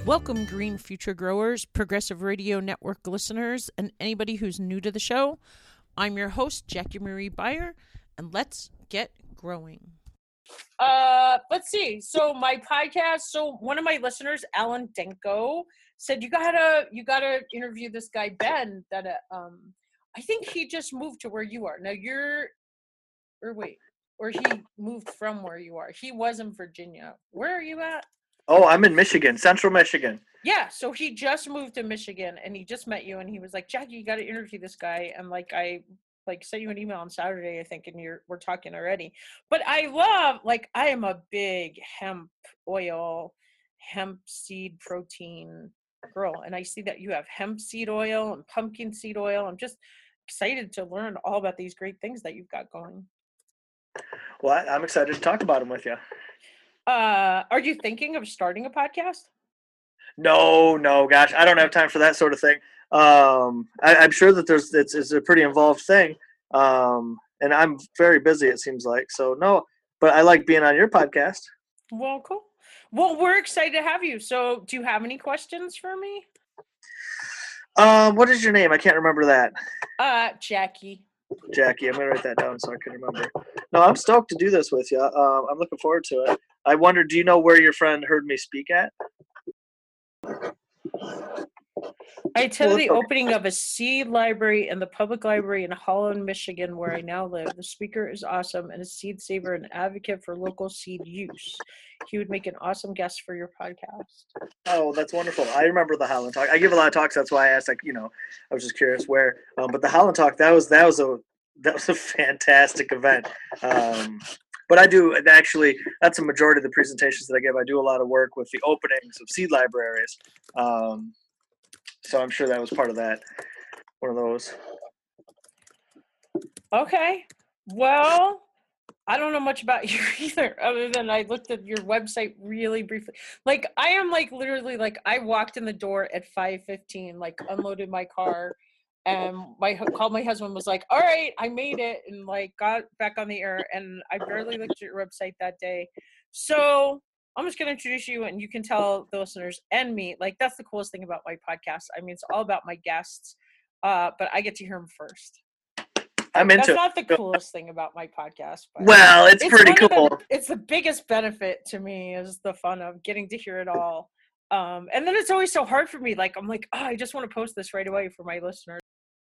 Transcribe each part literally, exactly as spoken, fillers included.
Welcome, Green Future Growers, Progressive Radio Network listeners, and anybody who's new to the show. I'm your host, Jackie Marie Beyer, and let's get growing. Uh, let's see. So my podcast, so one of my listeners, Alan Denko, said, you gotta, you gotta interview this guy, Ben, that, uh, um, I think he just moved to where you are. Now you're, or wait, or he moved from where you are. He was in Virginia. Where are you at? Oh, I'm in Michigan, Central Michigan. Yeah, so he just moved to Michigan, and he just met you, and he was like, Jackie, you got to interview this guy. And like, I like sent you an email on Saturday, I think, and you're we're talking already. But I love, like, I am a big hemp oil, hemp seed protein girl, and I see that you have hemp seed oil and pumpkin seed oil. I'm just excited to learn all about these great things that you've got going. Well, I, I'm excited to talk about them with you. Uh, are you thinking of starting a podcast? No, no, gosh, I don't have time for that sort of thing. Um, I, I'm sure that there's it's, it's a pretty involved thing, um, and I'm very busy, it seems like. So no, but I like being on your podcast. Well, cool. Well, we're excited to have you. So, do you have any questions for me? Um, what is your name? I can't remember that. Uh, Jackie. Jackie, I'm gonna write that down so I can remember. No, I'm stoked to do this with you. Um, I'm looking forward to it. I wonder, do you know where your friend heard me speak at? I attended the opening of a seed library in the public library in Holland, Michigan, where I now live. The speaker is awesome and a seed saver and advocate for local seed use. He would make an awesome guest for your podcast. Oh, that's wonderful. I remember the Holland Talk. I give a lot of talks. That's why I asked, like, you know, I was just curious where. Um, but the Holland Talk, that was that was a that was a fantastic event. Um, but I do actually, that's a majority of the presentations that I give. I do a lot of work with the openings of seed libraries. Um, so I'm sure that was part of that, one of those. Okay. Well, I don't know much about you either, other than I looked at your website really briefly. Like, I am like literally like I walked in the door at five fifteen, like unloaded my car, and my called my husband, was like, all right, I made it, and like got back on the air, and I barely looked at your website that day. So I'm just gonna introduce you, and you can tell the listeners and me, like, that's the coolest thing about my podcast. I mean, it's all about my guests, uh, but I get to hear them first. I'm into That's it. not the coolest thing about my podcast. But well, it's, it's pretty cool. The, it's the biggest benefit to me is the fun of getting to hear it all. Um, and then it's always so hard for me. Like, I'm like, oh, I just want to post this right away for my listeners.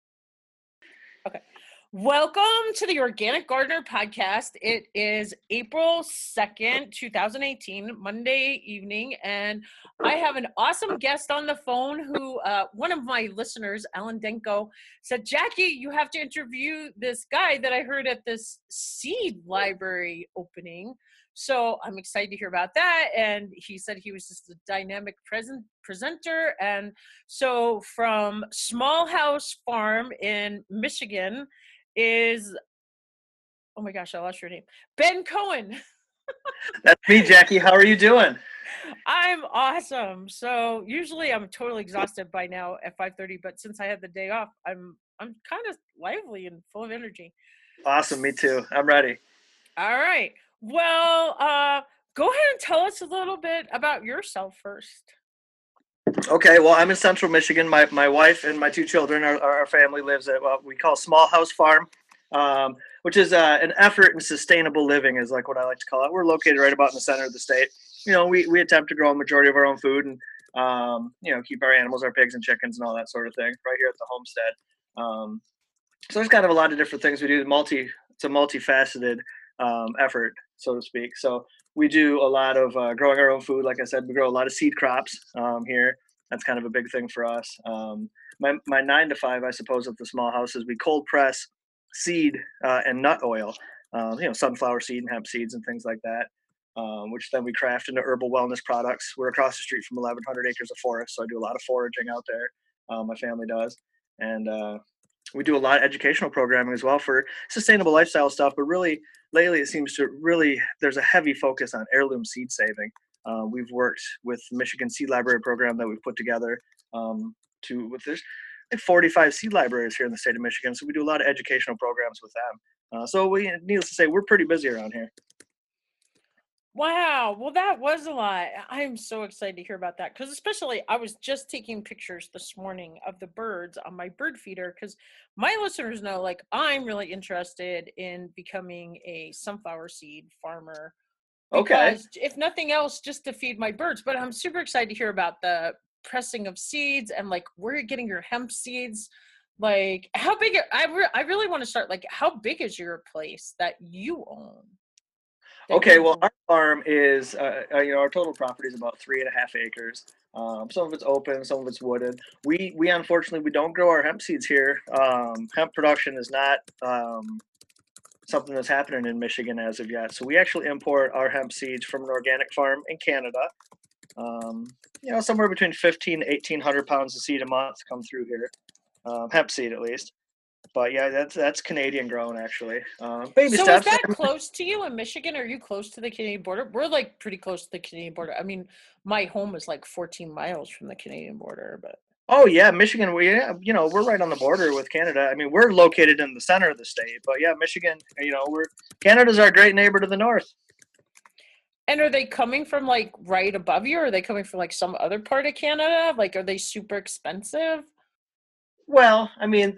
Okay. Welcome to the Organic Gardener podcast. It is April second, twenty eighteen, Monday evening, and I have an awesome guest on the phone who, uh, one of my listeners, Alan Denko, said, Jackie, you have to interview this guy that I heard at this seed library opening. So I'm excited to hear about that. And he said he was just a dynamic present presenter. And so from Small House Farm in Michigan is, oh my gosh, I lost your name. Ben Cohen. That's me, Jackie. How are you doing? I'm awesome. So usually I'm totally exhausted by now at five thirty, but since I had the day off, I'm I'm kind of lively and full of energy. Awesome. Me too. I'm ready. All right. Well, uh, go ahead and tell us a little bit about yourself first. Okay, well, I'm in Central Michigan. My my wife and my two children, our, our family lives at what we call Small House Farm, um, which is uh, an effort in sustainable living is like what I like to call it. We're located right about in the center of the state. You know, we, we attempt to grow a majority of our own food and, um, you know, keep our animals, our pigs and chickens and all that sort of thing right here at the homestead. Um, so there's kind of a lot of different things we do. Multi, it's a multifaceted um, effort, so to speak. So we do a lot of uh, growing our own food. Like I said, we grow a lot of seed crops um, here. That's kind of a big thing for us. Um, my, my nine to five, I suppose, at the small house is we cold press seed uh, and nut oil, uh, you know, sunflower seed and hemp seeds and things like that, um, which then we craft into herbal wellness products. We're across the street from eleven hundred acres of forest, so I do a lot of foraging out there. Uh, my family does. And uh, we do a lot of educational programming as well for sustainable lifestyle stuff, but really lately it seems to really, there's a heavy focus on heirloom seed saving. Uh, we've worked with the Michigan Seed Library program that we've put together um, to, with there's like forty-five seed libraries here in the state of Michigan. So we do a lot of educational programs with them. Uh, so we, needless to say, we're pretty busy around here. Wow. Well, that was a lot. I am so excited to hear about that because, especially, I was just taking pictures this morning of the birds on my bird feeder because my listeners know, like, I'm really interested in becoming a sunflower seed farmer Okay. because, if nothing else, just to feed my birds. But I'm super excited to hear about the pressing of seeds and, like, where you're getting your hemp seeds. Like, how big? I, re- I really want to start. Like, how big is your place that you own? That Okay, you well, own? our farm is, uh, uh, you know, our total property is about three and a half acres. Um, some of it's open, some of it's wooded. We, we unfortunately, we don't grow our hemp seeds here. Um, hemp production is not um, something that's happening in Michigan as of yet. So we actually import our hemp seeds from an organic farm in Canada. Um, you know, somewhere between fifteen to eighteen hundred pounds of seed a month come through here, um, hemp seed at least. But yeah, that's that's Canadian grown actually. Um, baby So is steps. that close to you in Michigan? Are you close to the Canadian border? We're like pretty close to the Canadian border. I mean, my home is like fourteen miles from the Canadian border, but Oh yeah, Michigan. We, yeah, you know, we're right on the border with Canada. I mean, we're located in the center of the state, but yeah, Michigan. You know, we're Canada's our great neighbor to the north. and are they coming from like right above you or are they coming from like some other part of Canada? Like are they super expensive? Well, I mean,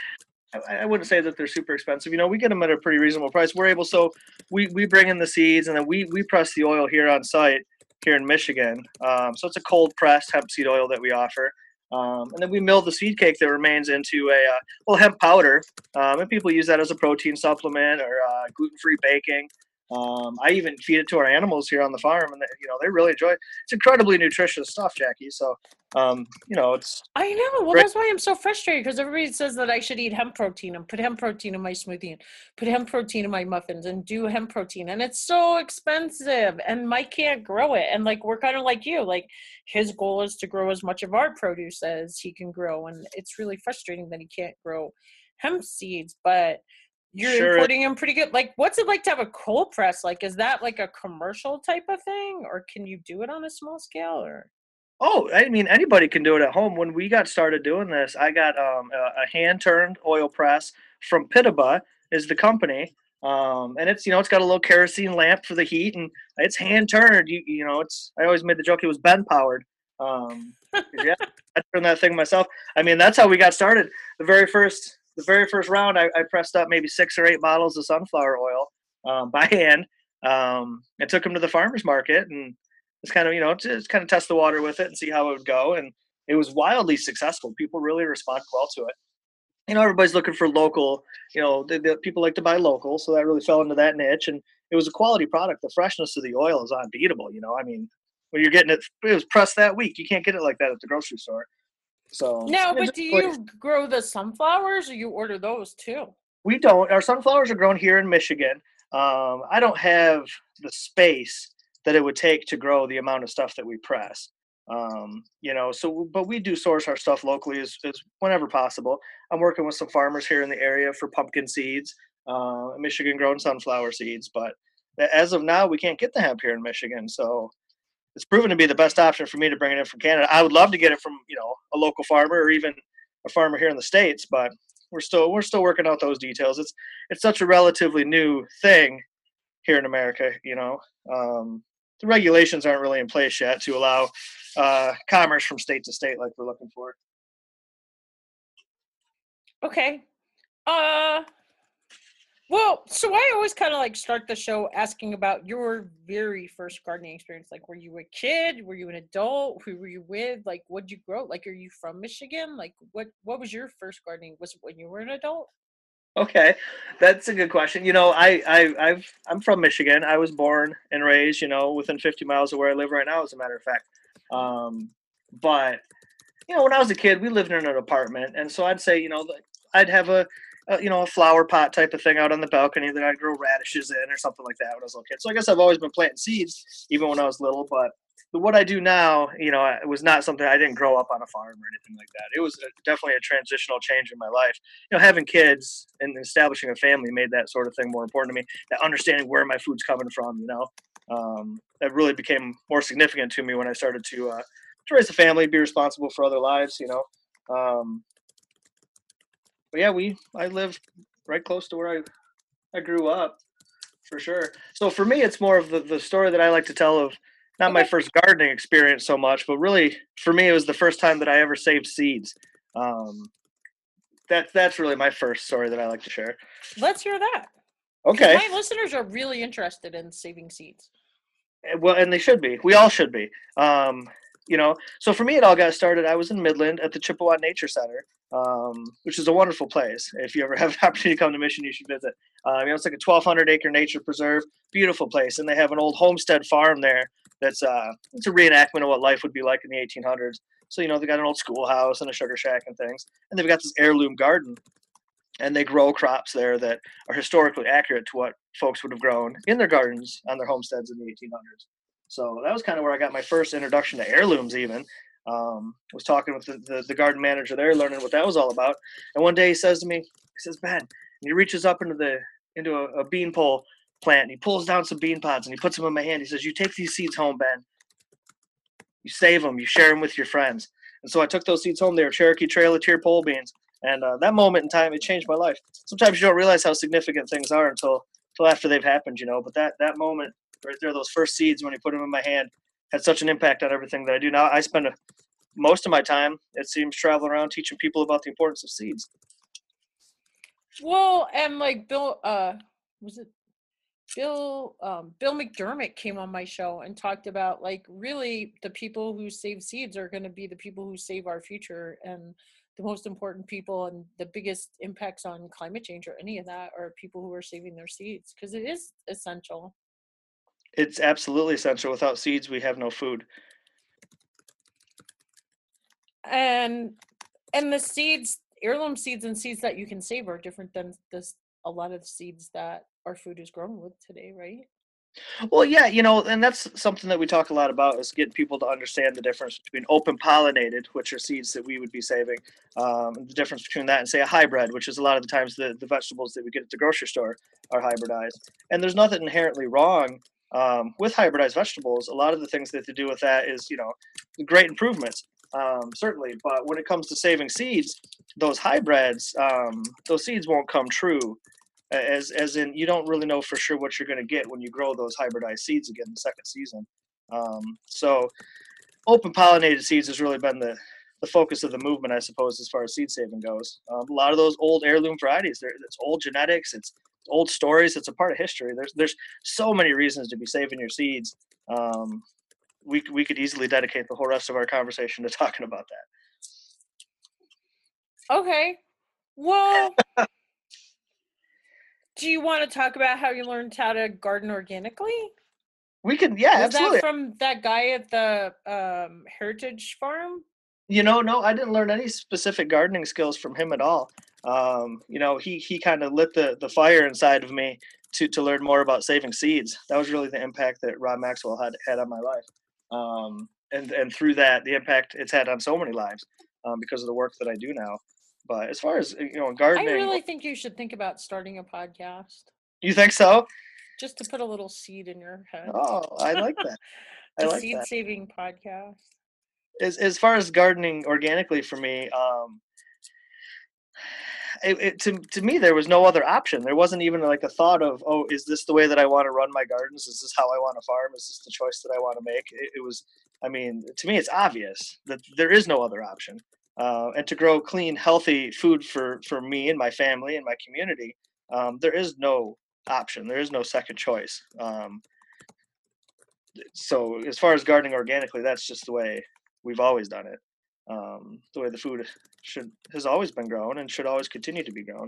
I, I wouldn't say that they're super expensive. You know, we get them at a pretty reasonable price. We're able, so we we bring in the seeds and then we we press the oil here on site here in Michigan. Um, so it's a cold pressed hemp seed oil that we offer. Um, and then we mill the seed cake that remains into a uh, well hemp powder, um, and people use that as a protein supplement or uh, gluten-free baking. Um, I even feed it to our animals here on the farm, and they, you know they really enjoy it. It's incredibly nutritious stuff, Jackie. So um, you know it's I know. Well, great. that's why I'm so frustrated because everybody says that I should eat hemp protein and put hemp protein in my smoothie and put hemp protein in my muffins and do hemp protein. And it's so expensive and Mike can't grow it. And like, we're kind of like you, like his goal is to grow as much of our produce as he can grow. And it's really frustrating that he can't grow hemp seeds, but you're Sure. importing them pretty good. Like, what's it like to have a cold press? Like, is that like a commercial type of thing or can you do it on a small scale or? Oh, I mean, anybody can do it at home. When we got started doing this, I got um, a, a hand-turned oil press from Pitaba is the company, um, and it's you know it's got a little kerosene lamp for the heat, and it's hand-turned. You you know it's I always made the joke it was Ben powered. Um, 'cause, yeah, I turned that thing myself. I mean, that's how we got started. The very first the very first round, I, I pressed up maybe six or eight bottles of sunflower oil um, by hand. Um, and took them to the farmers market and it's kind of you know just kind of test the water with it and see how it would go and it was wildly successful. People really responded well to it. You know everybody's looking for local, you know the, the people like to buy local, so that really fell into that niche and it was a quality product. The freshness of the oil is unbeatable. You know I mean when you're getting it it was pressed that week, you can't get it like that at the grocery store. So No, and it but just do really, you grow the sunflowers or you order those too? we don't. Our sunflowers are grown here in Michigan. Um, I don't have the space that it would take to grow the amount of stuff that we press. Um, you know, so but we do source our stuff locally as, as whenever possible. I'm working with some farmers here in the area for pumpkin seeds, uh, Michigan grown sunflower seeds, but as of now, we can't get the hemp here in Michigan. So it's proven to be the best option for me to bring it in from Canada. I would love to get it from you know a local farmer or even a farmer here in the states, but we're still we're still working out those details. It's it's such a relatively new thing here in America. You know, um, the regulations aren't really in place yet to allow uh, commerce from state to state like we're looking for. Okay. Uh well, so I always kind of like start the show asking about your very first gardening experience. Like, were you a kid? Were you an adult? Who were you with? Like, what'd you grow? Like, are you from Michigan? Like, what what was your first gardening? Was it when you were an adult? Okay, that's a good question. You know, I, I I've I'm from Michigan. I was born and raised, you know, within fifty miles of where I live right now, as a matter of fact. Um, but you know, when I was a kid, we lived in an apartment, and so I'd say, you know, like, I'd have a, a, you know, a flower pot type of thing out on the balcony that I'd grow radishes in or something like that when I was a little kid. So I guess I've always been planting seeds, even when I was little. But the, what I do now, you know, it was not something I didn't grow up on a farm or anything like that. It was a, definitely a transitional change in my life. You know, having kids and establishing a family made that sort of thing more important to me. That understanding where my food's coming from, you know, um, that really became more significant to me when I started to. Uh, to raise a family, be responsible for other lives, you know. Um, but yeah, we I lived right close to where I, I grew up. For sure. So for me, it's more of the, the story that I like to tell of not my Okay, first gardening experience so much, but really for me, it was the first time that I ever saved seeds. Um, that, that's really my first story that I like to share. let's hear that. Because Okay. my listeners are really interested in saving seeds. Eh, Well, and they should be. We all should be. Um, you know, so for me, it all got started. I was in Midland at the Chippewa Nature Center, um, which is a wonderful place. If you ever have an opportunity to come to Mission, you should visit. Uh, you know, it's like a twelve hundred acre nature preserve, beautiful place, and they have an old homestead farm there. That's uh, it's a reenactment of what life would be like in the eighteen hundreds. So you know, they got an old schoolhouse and a sugar shack and things, and they've got this heirloom garden, and they grow crops there that are historically accurate to what folks would have grown in their gardens on their homesteads in the eighteen hundreds. So that was kind of where I got my first introduction to heirlooms. Even um, was talking with the, the, the garden manager there, learning what that was all about. And one day he says to me, he says, "Ben," and he reaches up into the into a, a bean pole plant and he pulls down some bean pods and he puts them in my hand. He says, "You take these seeds home, Ben. You save them. You share them with your friends." And so I took those seeds home. They were Cherokee Trail of Tear pole beans. And uh, that moment in time, it changed my life. Sometimes you don't realize how significant things are until until after they've happened, you know. But that that moment right there, those first seeds when you put them in my hand, had such an impact on everything that I do now. I spend a, most of my time, it seems, traveling around teaching people about the importance of seeds. Well, and like Bill, uh, was it Bill? Um, Bill McDermott came on my show and talked about like really the people who save seeds are going to be the people who save our future, and the most important people and the biggest impacts on climate change or any of that are people who are saving their seeds because it is essential. It's absolutely essential. Without seeds, we have no food. And and the seeds, heirloom seeds and seeds that you can save are different than this a lot of the seeds that our food is grown with today, right? Well, yeah, you know, and that's something that we talk a lot about is getting people to understand the difference between open pollinated, which are seeds that we would be saving, um, and the difference between that and say a hybrid, which is a lot of the times the, the vegetables that we get at the grocery store are hybridized. And there's nothing inherently wrong um, with hybridized vegetables. A lot of the things that they do with that is, you know, great improvements, um, certainly. But when it comes to saving seeds, those hybrids, um, those seeds won't come true as as in you don't really know for sure what you're going to get when you grow those hybridized seeds again the second season. Um, so open pollinated seeds has really been the the focus of the movement, I suppose, as far as seed saving goes. Um, a lot of those old heirloom varieties, there it's old genetics, it's old stories, it's a part of history. There's there's so many reasons to be saving your seeds. Um, we we could easily dedicate the whole rest of our conversation to talking about that. Okay. Well, do you want to talk about how you learned how to garden organically? We can, yeah, Was that absolutely. from that guy at the um, Heritage Farm? You know, no, I didn't learn any specific gardening skills from him at all. Um, you know, he he kind of lit the the fire inside of me to to learn more about saving seeds. That was really the impact that Rob Maxwell had had on my life, um, and and through that, the impact it's had on so many lives um, because of the work that I do now. But as far as you know, I gardening, really think you should think about starting a podcast you think so? just to put a little seed in your head. Oh, I like that. I A like seed that. saving podcast. As as far as gardening organically for me, um, it, it, to to me there was no other option. There wasn't even like a thought of, oh, is this the way that I want to run my gardens? Is this how I want to farm? Is this the choice that I want to make? It, it was, I mean, to me it's obvious that there is no other option. Uh, and to grow clean, healthy food for for me and my family and my community, um, there is no option. There is no second choice. Um, so as far as gardening organically, that's just the way we've always done it. Um, the way the food should has always been grown and should always continue to be grown.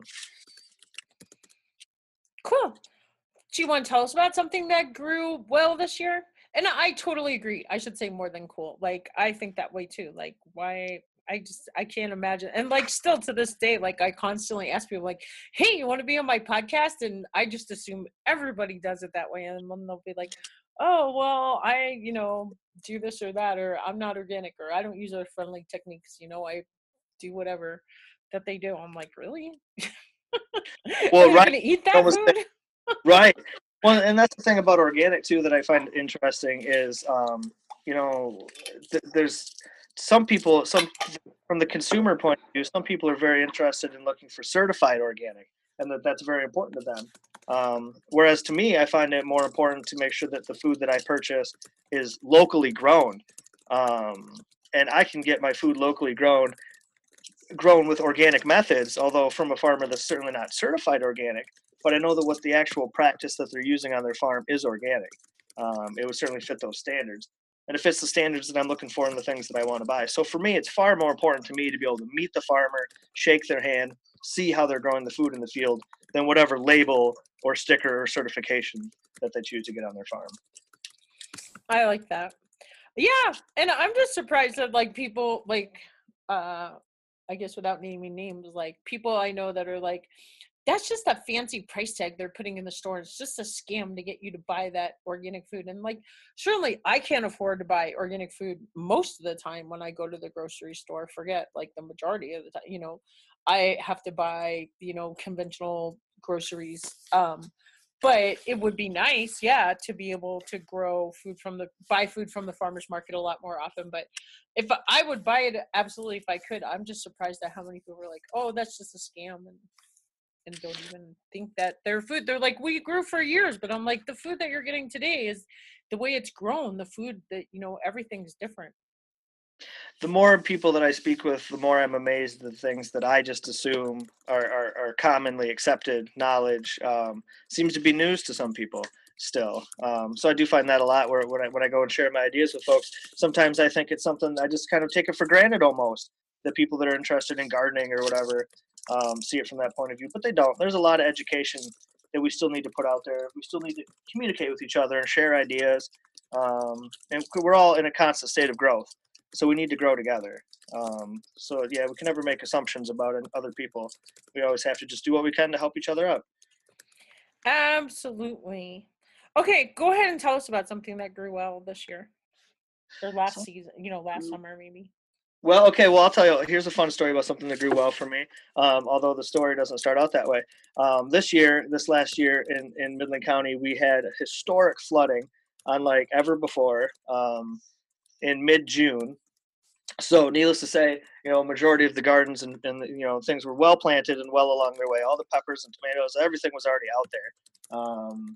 Cool. Do you want to tell us about something that grew well this year? And I totally agree. I should say more than cool. Like, I think that way too. Like, why? I just, I can't imagine. And like, still to this day, like, I constantly ask people, like, hey, you want to be on my podcast? And I just assume everybody does it that way. And then they'll be like, oh, well, I, you know, do this or that, or I'm not organic, or I don't use our friendly techniques. You know, I do whatever that they do. I'm like, really? Well, Are you right, going to eat that almost food? right. Well, and that's the thing about organic too that I find interesting is, um, you know, th- there's some people, some from the consumer point of view, some people are very interested in looking for certified organic. and that that's very important to them. Um, whereas to me, I find it more important to make sure that the food that I purchase is locally grown. Um, and I can get my food locally grown, grown with organic methods, although from a farmer that's certainly not certified organic, but I know that what the actual practice that they're using on their farm is organic. Um, it would certainly fit those standards. And it fits the standards that I'm looking for in the things that I want to buy. So for me, it's far more important to me to be able to meet the farmer, shake their hand, see how they're growing the food in the field, than whatever label or sticker or certification that they choose to get on their farm. I like that. Yeah, and I'm just surprised that like people like uh I guess without naming names, like people I know that are like, that's just a fancy price tag they're putting in the store. It's just a scam to get you to buy that organic food. And like, certainly I can't afford to buy organic food most of the time when I go to the grocery store. Forget like the majority of the time, you know, I have to buy, you know, conventional groceries. Um, but it would be nice, yeah, to be able to grow food from the, buy food from the farmer's market a lot more often. But if I would buy it, absolutely, if I could. I'm just surprised at how many people are like, oh, that's just a scam. And and don't even think that their food, they're like, we grew for years, but I'm like, the food that you're getting today is the way it's grown, the food that, you know, everything's different. The more people that I speak with, the more I'm amazed at the things that I just assume are, are, are commonly accepted knowledge. Um, seems to be news to some people still. Um, so I do find that a lot where when I, when I go and share my ideas with folks, sometimes I think it's something I just kind of take it for granted almost, that people that are interested in gardening or whatever um, see it from that point of view, but they don't. There's a lot of education that we still need to put out there. We still need to communicate with each other and share ideas. Um, and we're all in a constant state of growth. So we need to grow together. Um, so yeah, we can never make assumptions about other people. We always have to just do what we can to help each other out. Absolutely. Okay, go ahead and tell us about something that grew well this year or last So, season, you know, last summer maybe. well, okay, well, I'll tell you, here's a fun story about something that grew well for me, um, although the story doesn't start out that way. Um, this year, this last year in, in Midland County, we had historic flooding unlike ever before um, in mid-June. So needless to say, you know, majority of the gardens and, and you know, things were well planted and well along their way. All the peppers and tomatoes, everything was already out there. Um,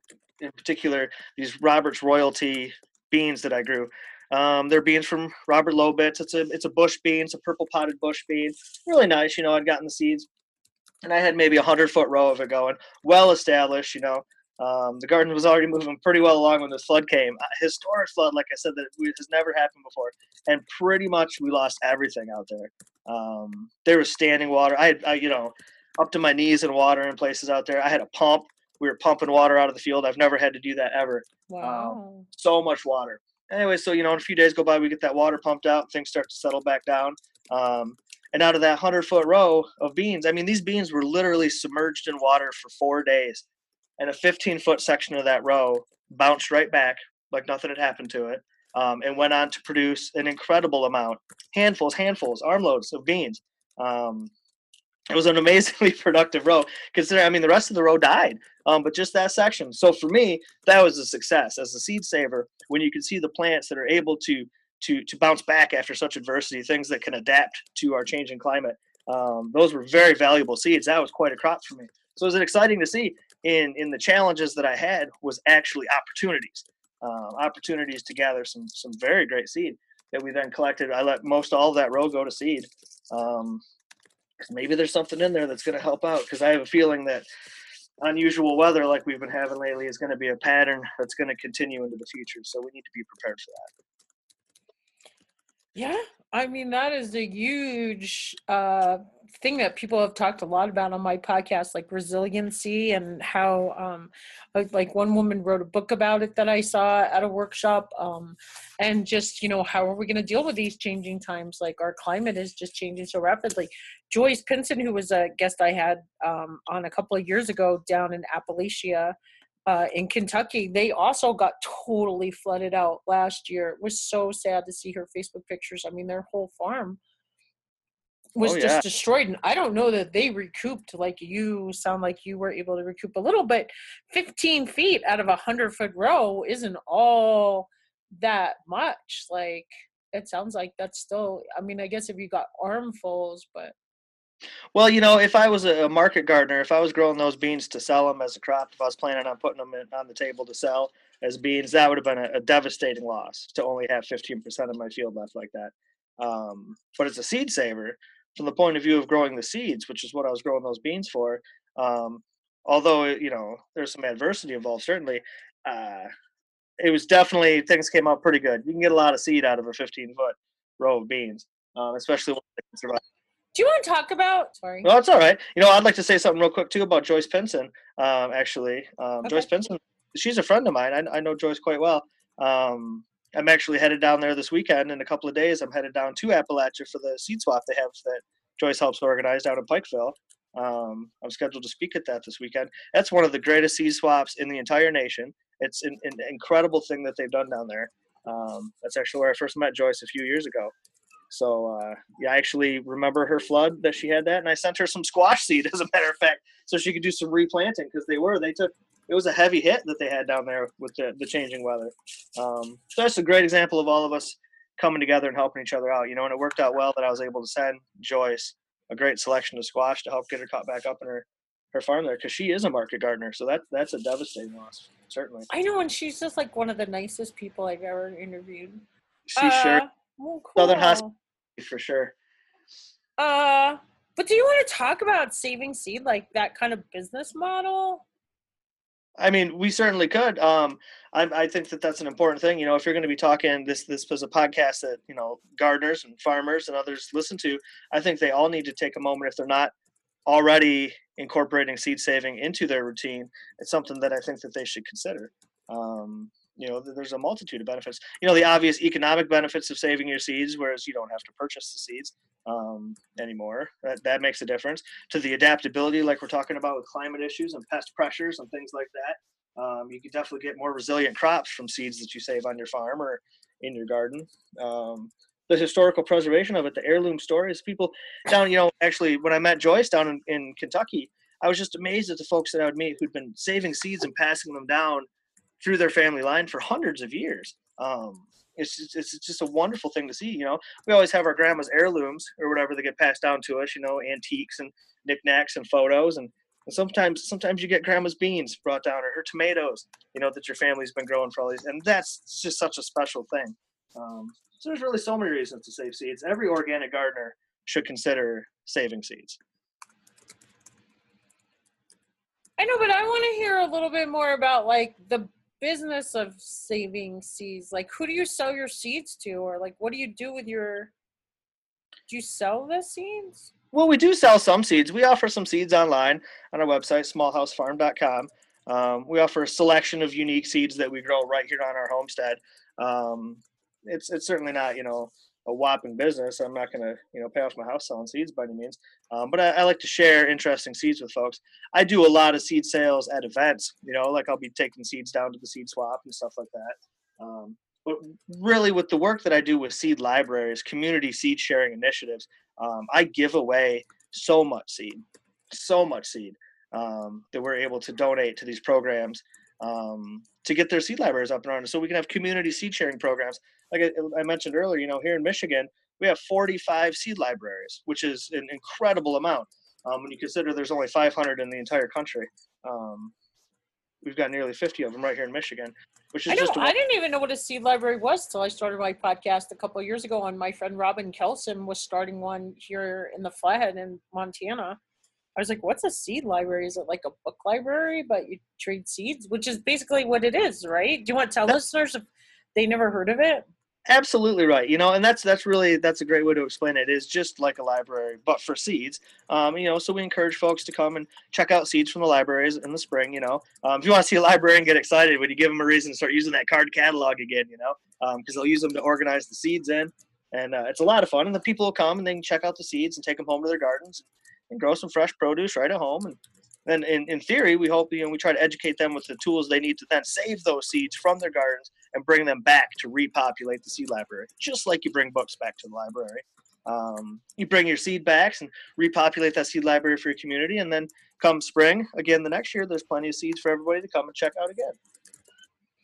in particular, these Robert's Royalty beans that I grew. Um, they're beans from Robert Lobitz. It's a it's a bush bean. It's a purple potted bush bean. Really nice. You know, I'd gotten the seeds, and I had maybe a hundred foot row of it going, well established. You know, um, the garden was already moving pretty well along when this flood came. A historic flood, like I said, that has never happened before, and pretty much we lost everything out there. Um, there was standing water. I, had, I, you know, up to my knees in water in places out there. I had a pump. We were pumping water out of the field. I've never had to do that ever. Um, Wow. so much water. Anyway, so you know, in a few days go by, we get that water pumped out. Things start to settle back down. Um, and out of that hundred foot row of beans, I mean, these beans were literally submerged in water for four days. And a fifteen foot section of that row bounced right back like nothing had happened to it, um, and went on to produce an incredible amount, handfuls, handfuls, armloads of beans. Um, it was an amazingly productive row. Considering, I mean, the rest of the row died, um, but just that section. So for me, that was a success as a seed saver. When you can see the plants that are able to to to bounce back after such adversity, things that can adapt to our changing climate, um, those were very valuable seeds. That was quite a crop for me. So it was exciting to see. In in the challenges that I had was actually opportunities, uh, opportunities to gather some some very great seed that we then collected. I let most all of that row go to seed. Um, maybe there's something in there that's going to help out, because I have a feeling that unusual weather like we've been having lately is going to be a pattern that's going to continue into the future. So we need to be prepared for that. Yeah, I mean, that is a huge uh, thing that people have talked a lot about on my podcast, like resiliency and how, um, like, like one woman wrote a book about it that I saw at a workshop, um, and just, you know, how are we going to deal with these changing times? Like our climate is just changing so rapidly. Joyce Pinson, who was a guest I had um, on a couple of years ago down in Appalachia, Uh, in Kentucky, they also got totally flooded out last year. It was so sad to see her Facebook pictures. I mean, their whole farm was Oh yeah. just destroyed. And I don't know that they recouped like you sound like you were able to recoup a little, but fifteen feet out of a hundred foot row isn't all that much. Like, it sounds like that's still, I mean, I guess if you got armfuls, but Well, you know, if I was a market gardener, if I was growing those beans to sell them as a crop, if I was planning on putting them in, on the table to sell as beans, that would have been a, a devastating loss to only have fifteen percent of my field left like that. Um, but as a seed saver, from the point of view of growing the seeds, which is what I was growing those beans for, um, although, you know, there's some adversity involved, certainly, uh, it was definitely, things came out pretty good. You can get a lot of seed out of a fifteen foot row of beans, um, especially when they can survive. Do you want to talk about? Sorry. No, it's all right. You know, I'd like to say something real quick too about Joyce Pinson. Um, actually, um, Okay. Joyce Pinson, she's a friend of mine. I, I know Joyce quite well. Um, I'm actually headed down there this weekend. In a couple of days, I'm headed down to Appalachia for the seed swap they have that Joyce helps organize down in Pikeville. Um, I'm scheduled to speak at that this weekend. That's one of the greatest seed swaps in the entire nation. It's an, an incredible thing that they've done down there. Um, that's actually where I first met Joyce a few years ago. So, uh, yeah, I actually remember her flood that she had that, and I sent her some squash seed, as a matter of fact, so she could do some replanting, because they were, they took, it was a heavy hit that they had down there with the, the changing weather. Um, so that's a great example of all of us coming together and helping each other out, you know, and it worked out well that I was able to send Joyce a great selection of squash to help get her caught back up in her, her farm there, because she is a market gardener, so that, that's a devastating loss, certainly. I know, and she's just like one of the nicest people I've ever interviewed. She uh, sure, well, cool. Southern Hospitality for sure. Uh, but do you want to talk about saving seed, like that kind of business model? I mean, we certainly could. Um, I, I think that that's an important thing. You know, if you're going to be talking, this this was a podcast that, you know, gardeners and farmers and others listen to. I think they all need to take a moment, if they're not already incorporating seed saving into their routine. It's something that I think that they should consider. Um, you know, there's a multitude of benefits. You know, the obvious economic benefits of saving your seeds, whereas you don't have to purchase the seeds um, anymore. That that makes a difference. To the adaptability, like we're talking about with climate issues and pest pressures and things like that. Um, you can definitely get more resilient crops from seeds that you save on your farm or in your garden. Um, the historical preservation of it, the heirloom stories, people down, you know, actually when I met Joyce down in, in Kentucky, I was just amazed at the folks that I would meet who'd been saving seeds and passing them down through their family line for hundreds of years. Um, it's just, it's just a wonderful thing to see. You know, we always have our grandma's heirlooms or whatever that get passed down to us, you know, antiques and knickknacks and photos. And, and sometimes, sometimes you get grandma's beans brought down, or her tomatoes, you know, that your family's been growing for all these. And that's just such a special thing. Um, so there's really so many reasons to save seeds. Every organic gardener should consider saving seeds. I know, but I want to hear a little bit more about like the business of saving seeds. Like, who do you sell your seeds to, or like what do you do with your, do you sell the seeds? Well, we do sell some seeds. We offer some seeds online on our website, small house farm dot com. Um, we offer a selection of unique seeds that we grow right here on our homestead. Um, it's it's certainly not, you know, a whopping business. I'm not going to, you know, pay off my house selling seeds by any means. Um, but I, I like to share interesting seeds with folks. I do a lot of seed sales at events, you know, like I'll be taking seeds down to the seed swap and stuff like that. Um, but really with the work that I do with seed libraries, community seed sharing initiatives, um, I give away so much seed, so much seed um, that we're able to donate to these programs um, to get their seed libraries up and running, so we can have community seed sharing programs. Like I, I mentioned earlier, you know, here in Michigan, we have forty-five seed libraries, which is an incredible amount. Um, when you consider there's only five hundred in the entire country. Um, we've got nearly fifty of them right here in Michigan, which is I know, just a- I didn't even know what a seed library was till I started my podcast a couple of years ago, and my friend Robin Kelson was starting one here in the Flathead in Montana. I was like, what's a seed library? Is it like a book library, but you trade seeds, which is basically what it is, right? Do you want to tell That- listeners if they never heard of it? Absolutely right. You know, and that's that's really that's a great way to explain it. It is just like a library, but for seeds. Um, you know, so we encourage folks to come and check out seeds from the libraries in the spring. You know, um, if you want to see a librarian get excited, when you give them a reason to start using that card catalog again, you know, because um, they'll use them to organize the seeds in, and uh, it's a lot of fun. And the people will come and they can check out the seeds and take them home to their gardens and grow some fresh produce right at home. And then in, in theory, we hope, you know, we try to educate them with the tools they need to then save those seeds from their gardens and bring them back to repopulate the seed library, just like you bring books back to the library. Um, you bring your seed backs and repopulate that seed library for your community, and then come spring, again the next year, there's plenty of seeds for everybody to come and check out again.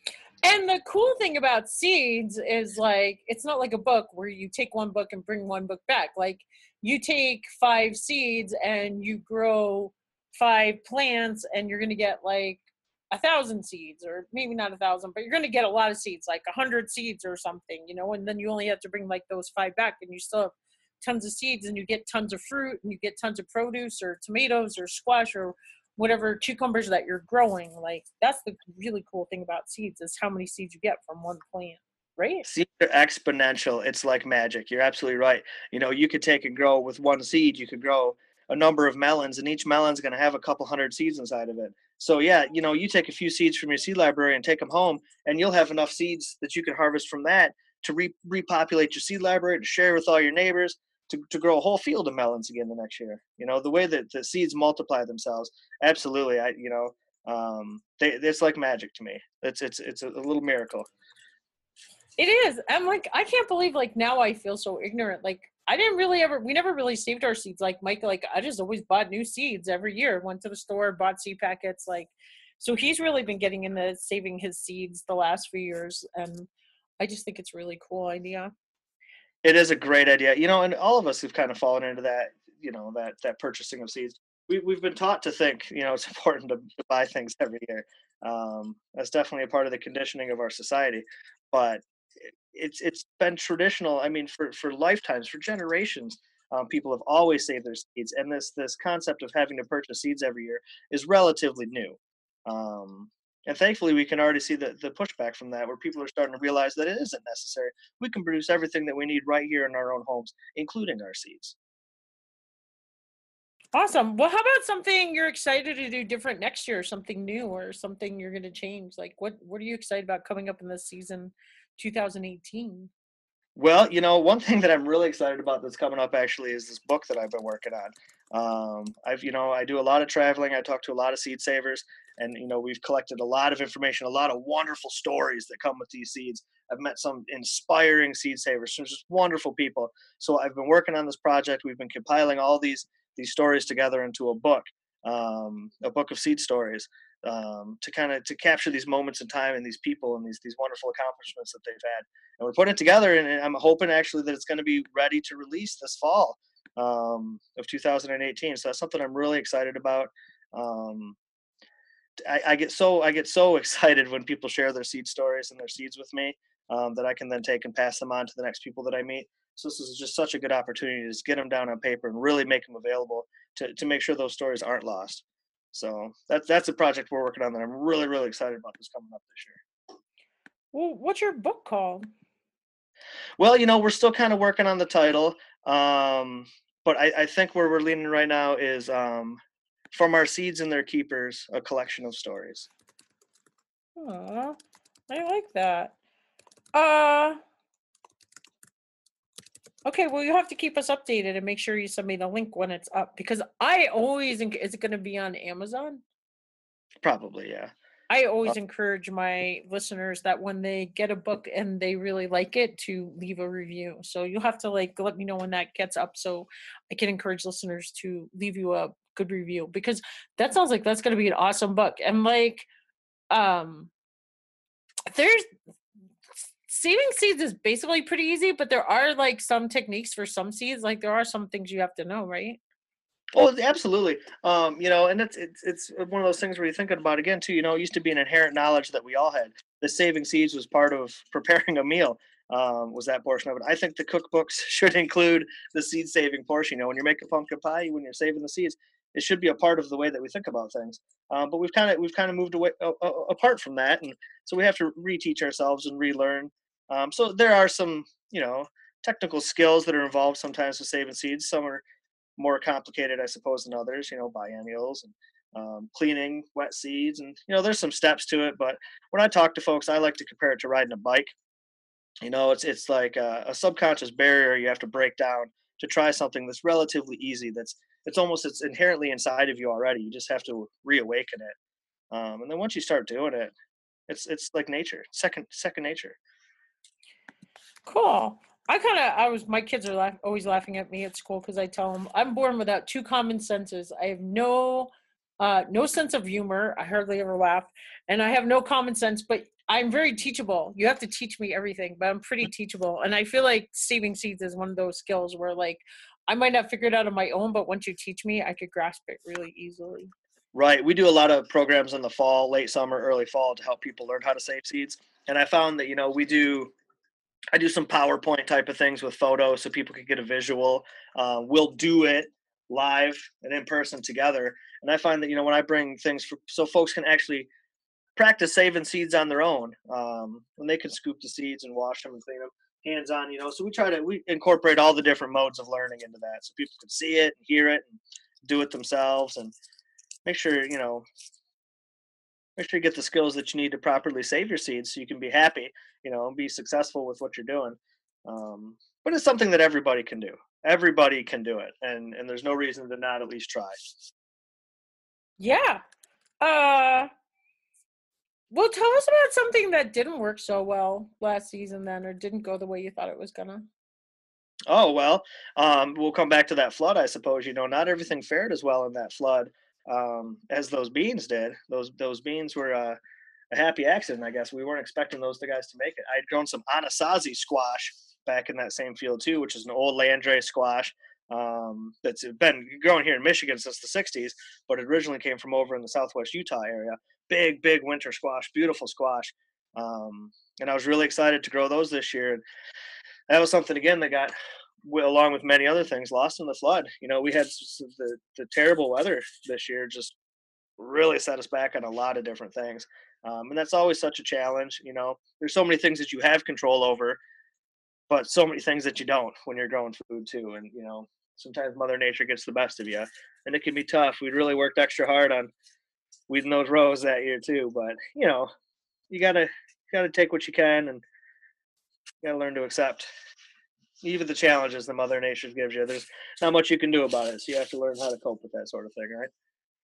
And the cool thing about seeds is like, it's not like a book where you take one book and bring one book back. Like you take five seeds and you grow five plants and you're going to get like a thousand seeds, or maybe not a thousand, but you're going to get a lot of seeds, like a hundred seeds or something, you know, and then you only have to bring like those five back and you still have tons of seeds and you get tons of fruit and you get tons of produce or tomatoes or squash or whatever cucumbers that you're growing. Like that's the really cool thing about seeds, is how many seeds you get from one plant, right? Seeds are exponential. It's like magic. You're absolutely right. You know, you could take and grow with one seed, you could grow a number of melons, and each melon's going to have a couple hundred seeds inside of it. So yeah, you know, you take a few seeds from your seed library and take them home, and you'll have enough seeds that you can harvest from that to re- repopulate your seed library, to share with all your neighbors, to, to grow a whole field of melons again the next year. You know, the way that the seeds multiply themselves, absolutely. I, you know, um, they, it's like magic to me. It's, it's, it's a little miracle. It is. I'm like, I can't believe, like, now I feel so ignorant. Like, I didn't really ever, we never really saved our seeds. Like Mike, like I just always bought new seeds every year, went to the store, bought seed packets. Like, so he's really been getting into saving his seeds the last few years. And I just think it's a really cool idea. It is a great idea. You know, and all of us have kind of fallen into that, you know, that, that purchasing of seeds. We, we've been taught to think, you know, it's important to, to buy things every year. Um, that's definitely a part of the conditioning of our society, but it's it's been traditional. I mean, for, for lifetimes, for generations, um, people have always saved their seeds, and this this concept of having to purchase seeds every year is relatively new. Um, and thankfully, we can already see the, the pushback from that, where people are starting to realize that it isn't necessary. We can produce everything that we need right here in our own homes, including our seeds. Awesome. Well, how about something you're excited to do different next year, something new, or something you're going to change? Like, what what are you excited about coming up in this season, two thousand eighteen? Well, you know, one thing that I'm really excited about that's coming up actually is this book that I've been working on. Um, I've, you know, I do a lot of traveling. I talk to a lot of seed savers, and you know, we've collected a lot of information, a lot of wonderful stories that come with these seeds. I've met some inspiring seed savers, some just wonderful people. So I've been working on this project. We've been compiling all these these stories together into a book, um, a book of seed stories, um, to kind of to capture these moments in time and these people and these these wonderful accomplishments that they've had. And we're putting it together, and I'm hoping actually that it's going to be ready to release this fall um, of two thousand eighteen. So that's something I'm really excited about. Um, I, I get so I get so excited when people share their seed stories and their seeds with me, um, that I can then take and pass them on to the next people that I meet. So this is just such a good opportunity to just get them down on paper and really make them available to, to make sure those stories aren't lost. So that's that's a project we're working on that I'm really, really excited about this coming up this year. Well, what's your book called? Well, you know, we're still kind of working on the title, um, but I, I think where we're leaning right now is um, From Our Seeds and Their Keepers, a collection of stories. Aw, I like that. Uh, okay, well, you have to keep us updated and make sure you send me the link when it's up, because I always, enc- is it going to be on Amazon? Probably, yeah. I Uh, always encourage my listeners that when they get a book and they really like it, to leave a review. So you'll have to like let me know when that gets up, so I can encourage listeners to leave you a good review, because that sounds like that's going to be an awesome book. And like, um, there's saving seeds is basically pretty easy, but there are like some techniques for some seeds. Like there are some things you have to know, right? Oh, absolutely. Um, you know, and it's it's it's one of those things where you're thinking about again too. You know, it used to be an inherent knowledge that we all had. The saving seeds was part of preparing a meal. Um, was that portion of it? I think the cookbooks should include the seed saving portion. You know, when you're making pumpkin pie, when you're saving the seeds, it should be a part of the way that we think about things. Um, but we've kind of we've kind of moved away uh, uh, apart from that, and so we have to reteach ourselves and relearn. Um, so there are some, you know, technical skills that are involved sometimes with saving seeds. Some are more complicated, I suppose, than others, you know, biennials and um, cleaning wet seeds. And, you know, there's some steps to it. But when I talk to folks, I like to compare it to riding a bike. You know, it's it's like a, a subconscious barrier you have to break down to try something that's relatively easy. That's it's almost it's inherently inside of you already. You just have to reawaken it. Um, and then once you start doing it, it's it's like nature, second second nature. Cool. I kind of, I was, my kids are laugh, always laughing at me at school because I tell them I'm born without two common senses. I have no, uh, no sense of humor. I hardly ever laugh, and I have no common sense. But I'm very teachable. You have to teach me everything, but I'm pretty teachable. And I feel like saving seeds is one of those skills where like I might not figure it out on my own, but once you teach me, I could grasp it really easily. Right. We do a lot of programs in the fall, late summer, early fall to help people learn how to save seeds. And I found that, you know, we do, I do some PowerPoint type of things with photos so people can get a visual. Uh, we'll do it live and in person together. And I find that, you know, when I bring things for, so folks can actually practice saving seeds on their own, um, when they can scoop the seeds and wash them and clean them hands on, you know, so we try to, we incorporate all the different modes of learning into that so people can see it and hear it and do it themselves and make sure, you know, make sure you get the skills that you need to properly save your seeds so you can be happy, you know, and be successful with what you're doing. Um, but it's something that everybody can do. Everybody can do it. And, and there's no reason to not at least try. Yeah. Uh, well, tell us about something that didn't work so well last season then, or didn't go the way you thought it was gonna. Oh, well, um, we'll come back to that flood, I suppose. You know, not everything fared as well in that flood um, as those beans did. Those those beans were uh, a happy accident, I guess. We weren't expecting those guys to make it. I'd grown some Anasazi squash back in that same field, too, which is an old Landry squash um, that's been growing here in Michigan since the sixties, but it originally came from over in the southwest Utah area. Big, big winter squash, beautiful squash. Um, and I was really excited to grow those this year. And that was something, again, that got, along with many other things, lost in the flood. You know, we had the, the terrible weather this year just really set us back on a lot of different things. Um, and that's always such a challenge. You know, there's so many things that you have control over, but so many things that you don't when you're growing food too. And, you know, sometimes Mother Nature gets the best of you, and it can be tough. We really worked extra hard on weeding those rows that year too. But, you know, you gotta, you gotta take what you can, and you gotta learn to accept even the challenges that Mother Nature gives you. There's not much you can do about it. So you have to learn how to cope with that sort of thing, right?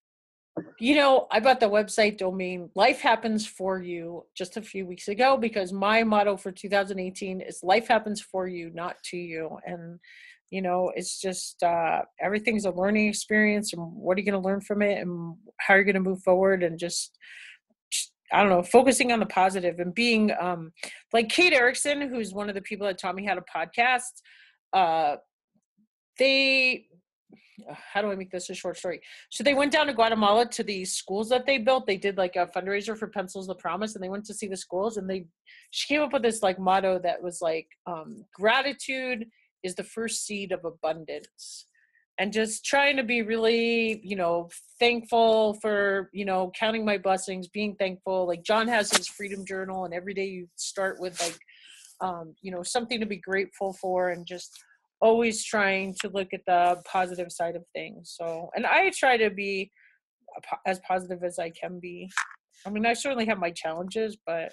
You know, I bought the website domain Life Happens For You just a few weeks ago because my motto for two thousand eighteen is life happens for you, not to you. And, you know, it's just uh, everything's a learning experience, and what are you going to learn from it, and how are you going to move forward, and just, just, I don't know, focusing on the positive and being um, like Kate Erickson, who's one of the people that taught me how to podcast. Uh, they... how do I make this a short story? So they went down to Guatemala to these schools that they built. They did like a fundraiser for Pencils the Promise, and they went to see the schools, and they, she came up with this like motto that was like, um, gratitude is the first seed of abundance. And just trying to be really, you know, thankful for, you know, counting my blessings, being thankful. Like John has his freedom journal, and every day you start with like, um, you know, something to be grateful for, and just always trying to look at the positive side of things. So, and I try to be as positive as I can be. I mean, I certainly have my challenges, but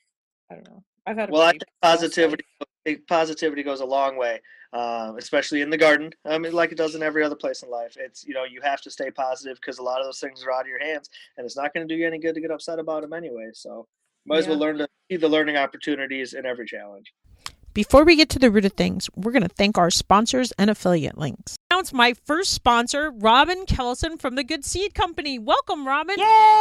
I don't know. I've had a well, I think positivity, positivity goes a long way, uh, especially in the garden. I mean, like it does in every other place in life. It's, you know, you have to stay positive because a lot of those things are out of your hands, and it's not going to do you any good to get upset about them anyway. So, might yeah. as well learn to see the learning opportunities in every challenge. Before we get to the root of things, we're going to thank our sponsors and affiliate links. Now it's my first sponsor, Robin Kellison from the Good Seed Company. Welcome, Robin.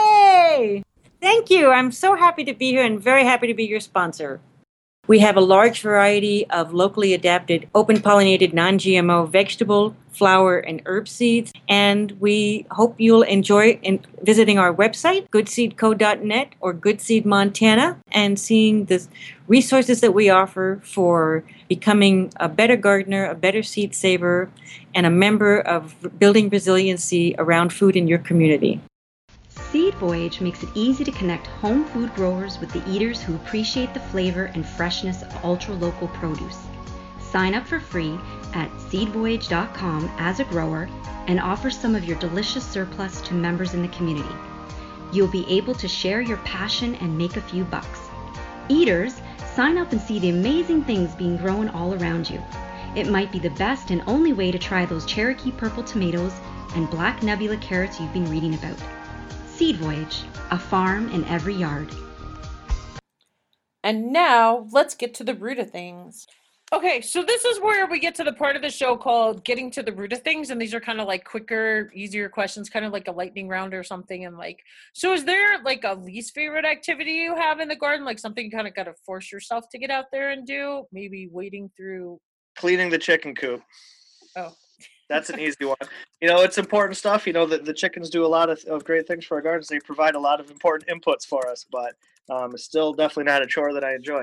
Yay! Thank you. I'm so happy to be here and very happy to be your sponsor. We have a large variety of locally adapted, open-pollinated, non-G M O vegetable, flower, and herb seeds. And we hope you'll enjoy in visiting our website, good seed co dot net or Good Seed Montana, and seeing the resources that we offer for becoming a better gardener, a better seed saver, and a member of building resiliency around food in your community. Seed Voyage makes it easy to connect home food growers with the eaters who appreciate the flavor and freshness of ultra-local produce. Sign up for free at seed voyage dot com as a grower and offer some of your delicious surplus to members in the community. You'll be able to share your passion and make a few bucks. Eaters, sign up and see the amazing things being grown all around you. It might be the best and only way to try those Cherokee purple tomatoes and black nebula carrots you've been reading about. Seed Voyage, a farm in every yard. And now let's get to the root of things. Okay, so this is where we get to the part of the show called getting to the root of things, and these are kind of like quicker, easier questions, kind of like a lightning round or something. And like, so is there like a least favorite activity you have in the garden, like something you kind of got to force yourself to get out there and do? Maybe wading through. Cleaning the chicken coop. Oh, that's an easy one. You know, it's important stuff. You know, the, the chickens do a lot of, of great things for our gardens. They provide a lot of important inputs for us, but um, it's still definitely not a chore that I enjoy.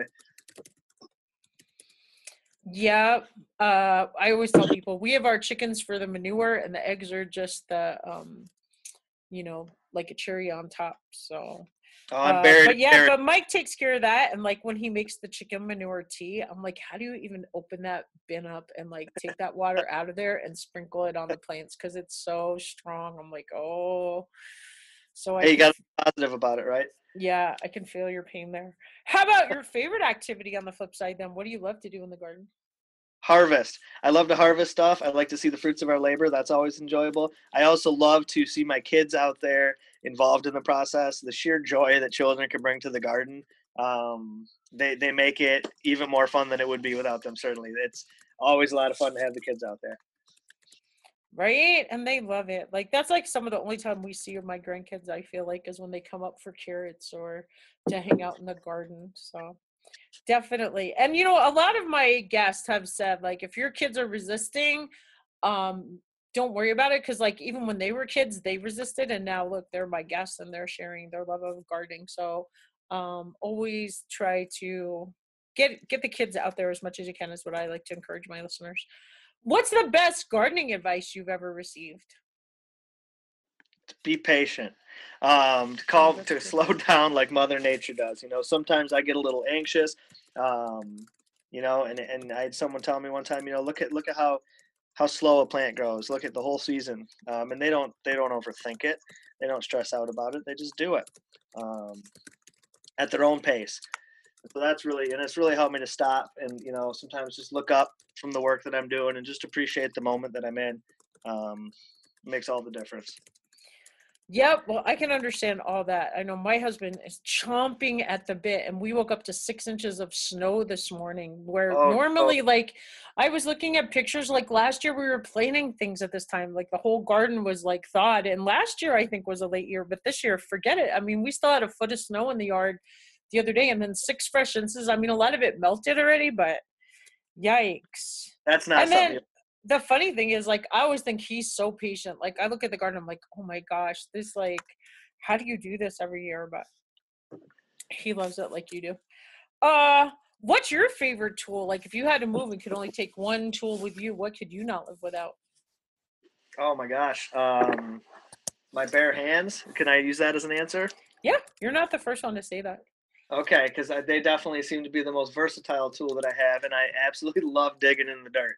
Yeah, uh, I always tell people we have our chickens for the manure, and the eggs are just the, um, you know, like a cherry on top. So, oh, I'm uh, buried, but yeah, buried. but Mike takes care of that. And like when he makes the chicken manure tea, I'm like, how do you even open that bin up and like take that water out of there and sprinkle it on the plants? Because it's so strong. I'm like, oh, so I. Hey, you got to be positive about it, right? Yeah, I can feel your pain there. How about your favorite activity on the flip side then? What do you love to do in the garden? Harvest. I love to harvest stuff. I like to see the fruits of our labor. That's always enjoyable. I also love to see my kids out there involved in the process. The sheer joy that children can bring to the garden, um, they, they make it even more fun than it would be without them, certainly. It's always a lot of fun to have the kids out there. Right? And they love it. Like, that's like some of the only time we see my grandkids, I feel like, is when they come up for carrots or to hang out in the garden. So definitely. And, you know, a lot of my guests have said, like, if your kids are resisting, um, don't worry about it. Because, like, even when they were kids, they resisted. And now, look, they're my guests and they're sharing their love of gardening. So um, always try to get get the kids out there as much as you can is what I like to encourage my listeners. What's the best gardening advice you've ever received? To be patient. Um, to call to slow down like Mother Nature does. You know, sometimes I get a little anxious. Um, you know, and, and I had someone tell me one time, you know, look at look at how how slow a plant grows. Look at the whole season. Um, and they don't they don't overthink it. They don't stress out about it. They just do it um, at their own pace. So that's really, and it's really helped me to stop and, you know, sometimes just look up from the work that I'm doing and just appreciate the moment that I'm in. Um, it makes all the difference. Yep. Well, I can understand all that. I know my husband is chomping at the bit, and we woke up to six inches of snow this morning where Oh, normally, oh. like, I was looking at pictures, like last year we were planting things at this time, like the whole garden was like thawed. And last year I think was a late year, but this year, forget it. I mean, we still had a foot of snow in the yard the other day and then six fresh inches. I mean, a lot of it melted already, but yikes. That's not and something. then You- the funny thing is, like, I always think he's so patient. Like, I look at the garden, I'm like, oh my gosh, this, like, how do you do this every year? But he loves it like you do. Uh, what's your favorite tool? Like, if you had to move and could only take one tool with you, what could you not live without? Oh my gosh. Um, my bare hands. Can I use that as an answer? Yeah, you're not the first one to say that. Okay, because they definitely seem to be the most versatile tool that I have, and I absolutely love digging in the dirt.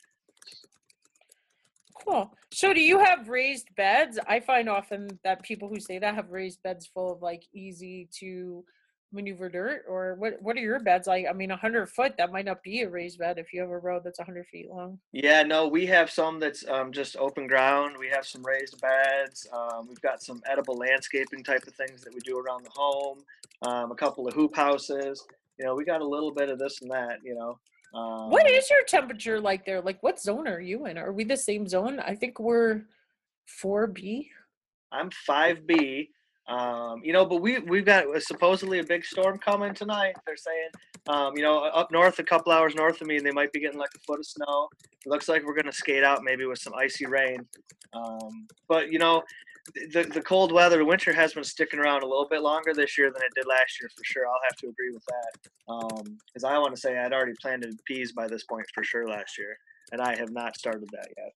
Cool. So do you have raised beds? I find often that people who say that have raised beds full of, like, easy to maneuver dirt. Or what what are your beds like? I mean, one hundred foot, that might not be a raised bed if you have a road that's one hundred feet long. Yeah, no, we have some that's um, just open ground. We have some raised beds. Um, we've got some edible landscaping type of things that we do around the home. Um, a couple of hoop houses. You know, we got a little bit of this and that, you know. Um, What is your temperature like there? Like, what zone are you in? Are we the same zone? I think we're four B. I'm five B. Um, you know, but we we've got supposedly a big storm coming tonight. They're saying, um, you know, up north, a couple hours north of me, they might be getting like a foot of snow. It looks like we're gonna skate out maybe with some icy rain. Um, but you know, the the cold weather, the winter has been sticking around a little bit longer this year than it did last year for sure. I'll have to agree with that. Um, because I want to say I'd already planted peas by this point for sure last year, and I have not started that yet.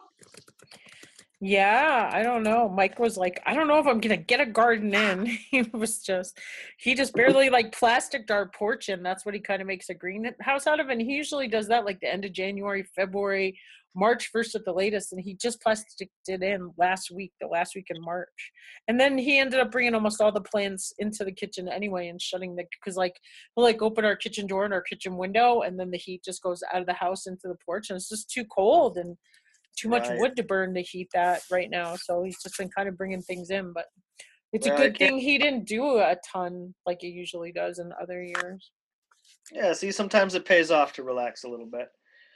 Yeah, I don't know. Mike was like, I don't know if I'm gonna get a garden in. He was just, he just barely like plasticked our porch in. That's what he kind of makes a greenhouse out of. And he usually does that like the end of January, February, March first at the latest. And he just plasticked it in last week, the last week in March. And then he ended up bringing almost all the plants into the kitchen anyway and shutting the, because like we'll like open our kitchen door and our kitchen window, and then the heat just goes out of the house into the porch, and it's just too cold and too much Right. wood to burn to heat that right now. So he's just been kind of bringing things in, but it's Well, a I good can't- thing he didn't do a ton like he usually does in other years. Yeah, see, sometimes it pays off to relax a little bit.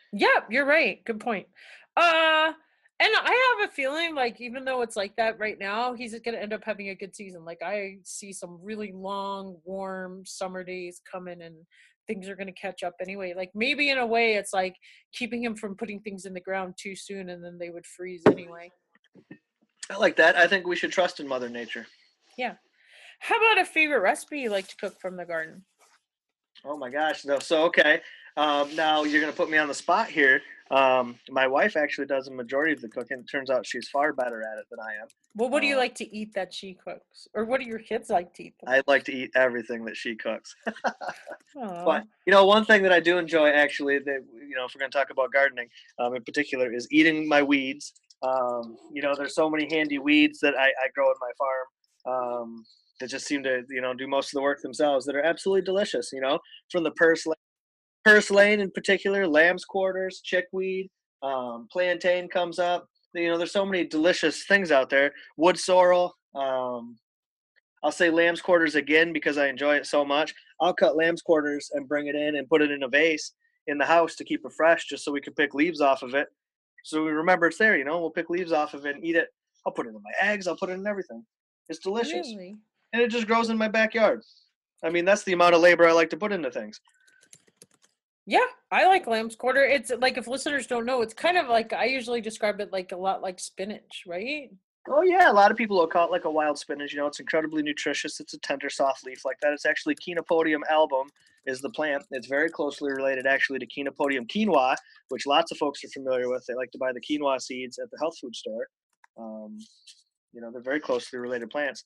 Yeah, you're right. Good point. Uh, and I have a feeling like even though it's like that right now, he's going to end up having a good season. Like I see some really long, warm summer days coming, and things are going to catch up anyway. Like maybe in a way, it's like keeping him from putting things in the ground too soon, and then they would freeze anyway. I like that. I think we should trust in Mother Nature. Yeah. How about a favorite recipe you like to cook from the garden? Oh my gosh. No. So, okay. Um, now you're going to put me on the spot here. Um, my wife actually does a majority of the cooking. It turns out she's far better at it than I am. Well, what do you Uh, like to eat that she cooks? Or what do your kids like to eat? I like to eat everything that she cooks. Aw. But, you know, one thing that I do enjoy actually that, you know, if we're going to talk about gardening um, in particular is eating my weeds. Um, you know, there's so many handy weeds that I, I grow in my farm um, that just seem to, you know, do most of the work themselves that are absolutely delicious, you know, from the purslane, purslane in particular, lamb's quarters, chickweed, um, plantain comes up. You know, there's so many delicious things out there. Wood sorrel. Um, I'll say lamb's quarters again because I enjoy it so much. I'll cut lamb's quarters and bring it in and put it in a vase in the house to keep it fresh just so we can pick leaves off of it. So we remember it's there, you know, we'll pick leaves off of it and eat it. I'll put it in my eggs. I'll put it in everything. It's delicious. Really? And it just grows in my backyard. I mean, that's the amount of labor I like to put into things. Yeah, I like lamb's quarter. It's like, if listeners don't know, it's kind of like, I usually describe it like a lot like spinach, right? Oh, yeah. A lot of people will call it like a wild spinach. You know, it's incredibly nutritious. It's a tender, soft leaf like that. It's actually Chenopodium album is the plant. It's very closely related actually to Chenopodium quinoa, which lots of folks are familiar with. They like to buy the quinoa seeds at the health food store. Um, you know, they're very closely related plants.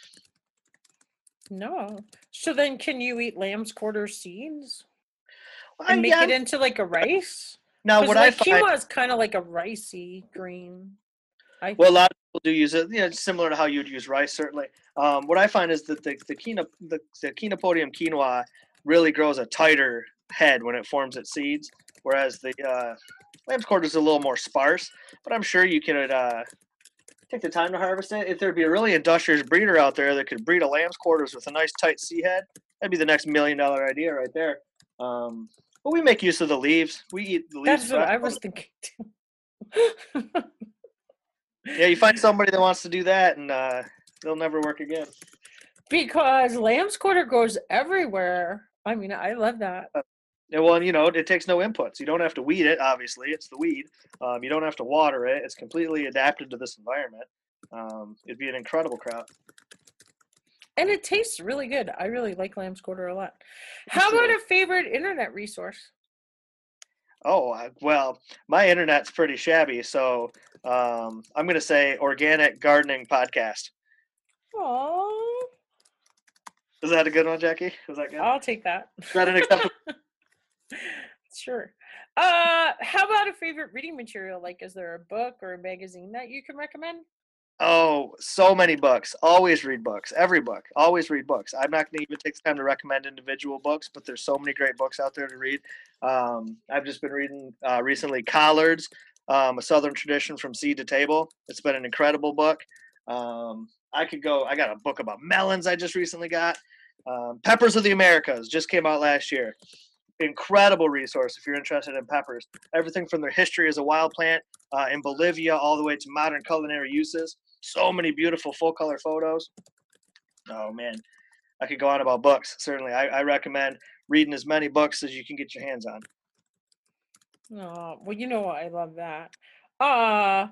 No. So then can you eat lamb's quarter seeds Well, and make yeah. it into like a rice? Now, 'Cause what like I find, quinoa is kind of like a ricey green. I well, a think. lot of people do use it. You know, it's similar to how you'd use rice, certainly. Um, what I find is that the the, quino, the the Chenopodium quinoa really grows a tighter head when it forms its seeds, whereas the uh, lamb's quarter is a little more sparse. But I'm sure you could uh, take the time to harvest it. If there'd be a really industrious breeder out there that could breed a lamb's quarters with a nice tight seed head, that'd be the next million dollar idea right there. Um, but we make use of the leaves. We eat the leaves. That's what fresh. I was thinking too. Yeah, you find somebody that wants to do that, and uh, they'll never work again. Because lamb's quarter goes everywhere. I mean, I love that. Yeah, well, and, you know, it takes no inputs. You don't have to weed it, obviously. It's the weed. Um, you don't have to water it. It's completely adapted to this environment. Um, it'd be an incredible crop. And it tastes really good. I really like lamb's quarter a lot. How about a favorite internet resource? Oh, I- well, my internet's pretty shabby, so um, I'm going to say Organic Gardening Podcast. Oh, Is that a good one, Jackie? Was that good? I'll take that. Is that an acceptable? Sure. Uh, how about a favorite reading material? Like, is there a book or a magazine that you can recommend? Oh, so many books. Always read books. Every book. Always read books. I'm not going to even take the time to recommend individual books, but there's so many great books out there to read. Um, I've just been reading uh, recently Collards, um, A Southern Tradition from Seed to Table. It's been an incredible book. Um, I could go. I got a book about melons I just recently got. Um, Peppers of the Americas just came out last year. Incredible resource if you're interested in peppers. Everything from their history as a wild plant uh, in Bolivia all the way to modern culinary uses. So many beautiful full color photos. Oh man, I could go on about books. Certainly, I, I recommend reading as many books as you can get your hands on. Oh, well, you know what? I love that. Uh,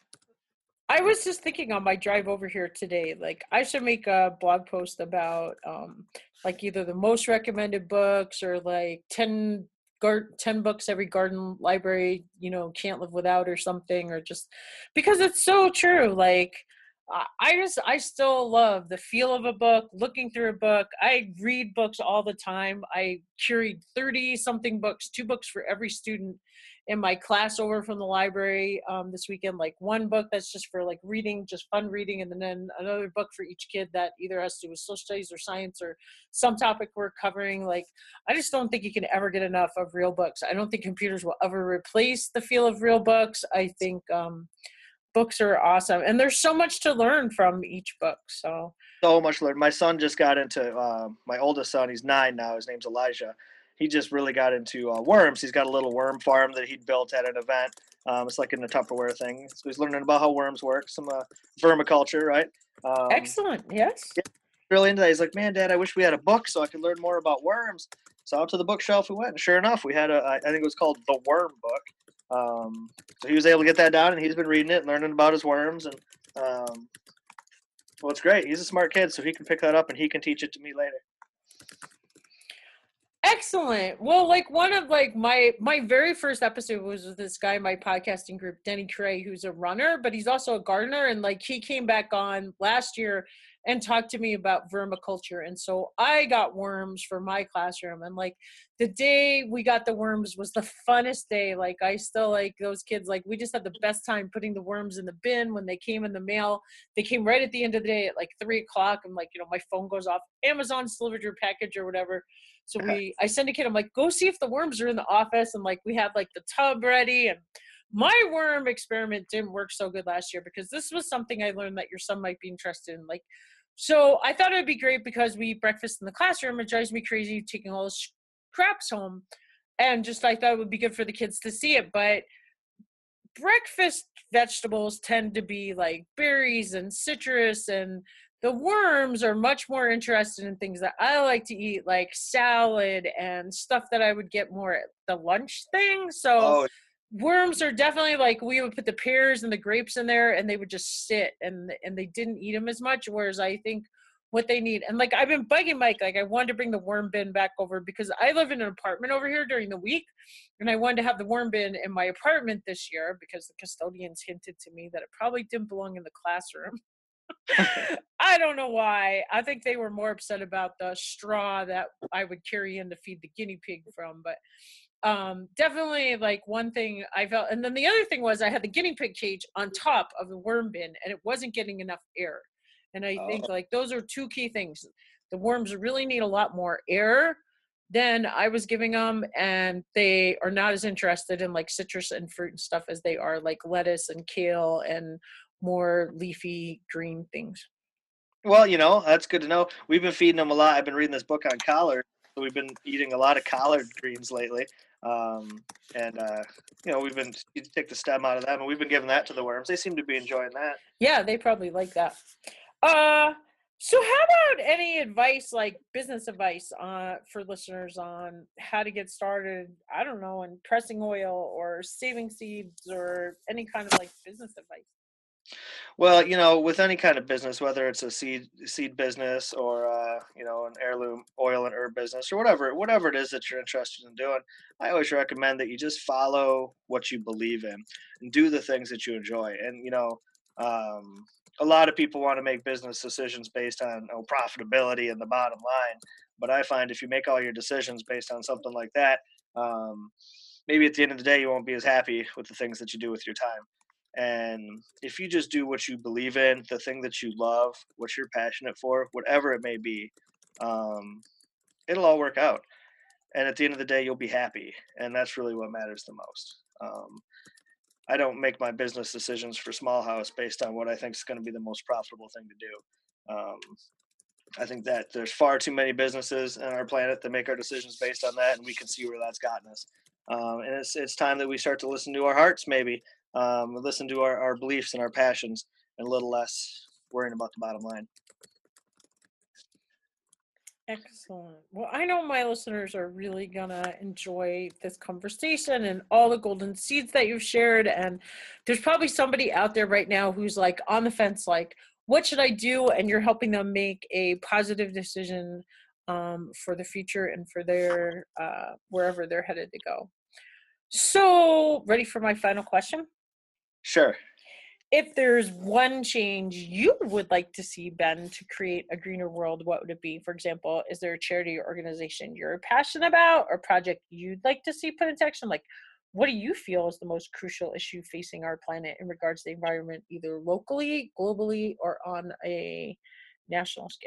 I was just thinking on my drive over here today, like I should make a blog post about um, like either the most recommended books or like ten, gar- ten books every garden library, you know, can't live without or something, or just because it's so true. Like I- I just, I still love the feel of a book, looking through a book. I read books all the time. I curate thirty something books, two books for every student in my class over from the library um, this weekend, like one book that's just for like reading, just fun reading, and then another book for each kid that either has to do with social studies or science or some topic we're covering. Like, I just don't think you can ever get enough of real books. I don't think computers will ever replace the feel of real books. I think um, books are awesome. And there's so much to learn from each book. So So much learn. My son just got into, uh, my oldest son, he's nine now. His name's Elijah. He just really got into uh, worms. He's got a little worm farm that he built at an event. Um, it's like in the Tupperware thing. So he's learning about how worms work, some uh, vermiculture, right? Um, excellent. Yes. Yeah, really into that. He's like, man, Dad, I wish we had a book so I could learn more about worms. So out to the bookshelf we went, and sure enough, we had a, I think it was called The Worm Book. Um, so he was able to get that down, and he's been reading it and learning about his worms. And um, well, it's great. He's a smart kid, so he can pick that up and he can teach it to me later. Excellent. Well, like one of like my my very first episode was with this guy in my podcasting group, Denny Cray, who's a runner, but he's also a gardener. And like he came back on last year and talked to me about vermiculture. And so I got worms for my classroom. And like the day we got the worms was the funnest day. Like I still like those kids, like we just had the best time putting the worms in the bin when they came in the mail. They came right at the end of the day at like three o'clock. I'm like, you know, my phone goes off. Amazon's delivered your package or whatever. So we, I send a kid, I'm like, go see if the worms are in the office. And like, we had like the tub ready. And my worm experiment didn't work so good last year because this was something I learned that your son might be interested in. Like, so I thought it'd be great because we eat breakfast in the classroom. It drives me crazy taking all the scraps home. And just, I thought it would be good for the kids to see it. But breakfast vegetables tend to be like berries and citrus, and the worms are much more interested in things that I like to eat, like salad and stuff that I would get more at the lunch thing. So Oh, worms are definitely like, we would put the pears and the grapes in there and they would just sit and and they didn't eat them as much. Whereas I think what they need, and like I've been bugging Mike, like I wanted to bring the worm bin back over because I live in an apartment over here during the week, and I wanted to have the worm bin in my apartment this year because the custodians hinted to me that it probably didn't belong in the classroom. I don't know why. I think they were more upset about the straw that I would carry in to feed the guinea pig from. But um, definitely like one thing I felt. And then the other thing was I had the guinea pig cage on top of the worm bin and it wasn't getting enough air. And I think Oh. like those are two key things. The worms really need a lot more air than I was giving them. And they are not as interested in like citrus and fruit and stuff as they are like lettuce and kale and more leafy green things. Well, you know, that's good to know. We've been feeding them a lot. I've been reading this book on collard. So we've been eating a lot of collard greens lately. Um, and, uh, you know, we've been, you take the stem out of them and we've been giving that to the worms. They seem to be enjoying that. Yeah, they probably like that. Uh, so how about any advice, like business advice uh, for listeners on how to get started, I don't know, in pressing oil or saving seeds or any kind of like business advice? Well, you know, with any kind of business, whether it's a seed seed business or uh, you know, an heirloom oil and herb business or whatever, whatever it is that you're interested in doing, I always recommend that you just follow what you believe in and do the things that you enjoy. And you know, um, a lot of people want to make business decisions based on oh, profitability and the bottom line, but I find if you make all your decisions based on something like that, um, maybe at the end of the day you won't be as happy with the things that you do with your time. And if you just do what you believe in, the thing that you love, what you're passionate for, whatever it may be, um, it'll all work out. And at the end of the day, you'll be happy. And that's really what matters the most. Um, I don't make my business decisions for Small House based on what I think is going to be the most profitable thing to do. Um, I think that there's far too many businesses on our planet that make our decisions based on that, and we can see where that's gotten us. Um, and it's it's time that we start to listen to our hearts, maybe. Um, listen to our, our beliefs and our passions and a little less worrying about the bottom line. Excellent. Well, I know my listeners are really gonna enjoy this conversation and all the golden seeds that you've shared. And there's probably somebody out there right now who's like on the fence, like, what should I do? And you're helping them make a positive decision um, for the future and for their uh, wherever they're headed to go. So, ready for my final question? Sure. If there's one change you would like to see, Ben, to create a greener world, what would it be? For example, is there a charity or organization you're passionate about or project you'd like to see put into action? Like, what do you feel is the most crucial issue facing our planet in regards to the environment, either locally, globally, or on a national scale?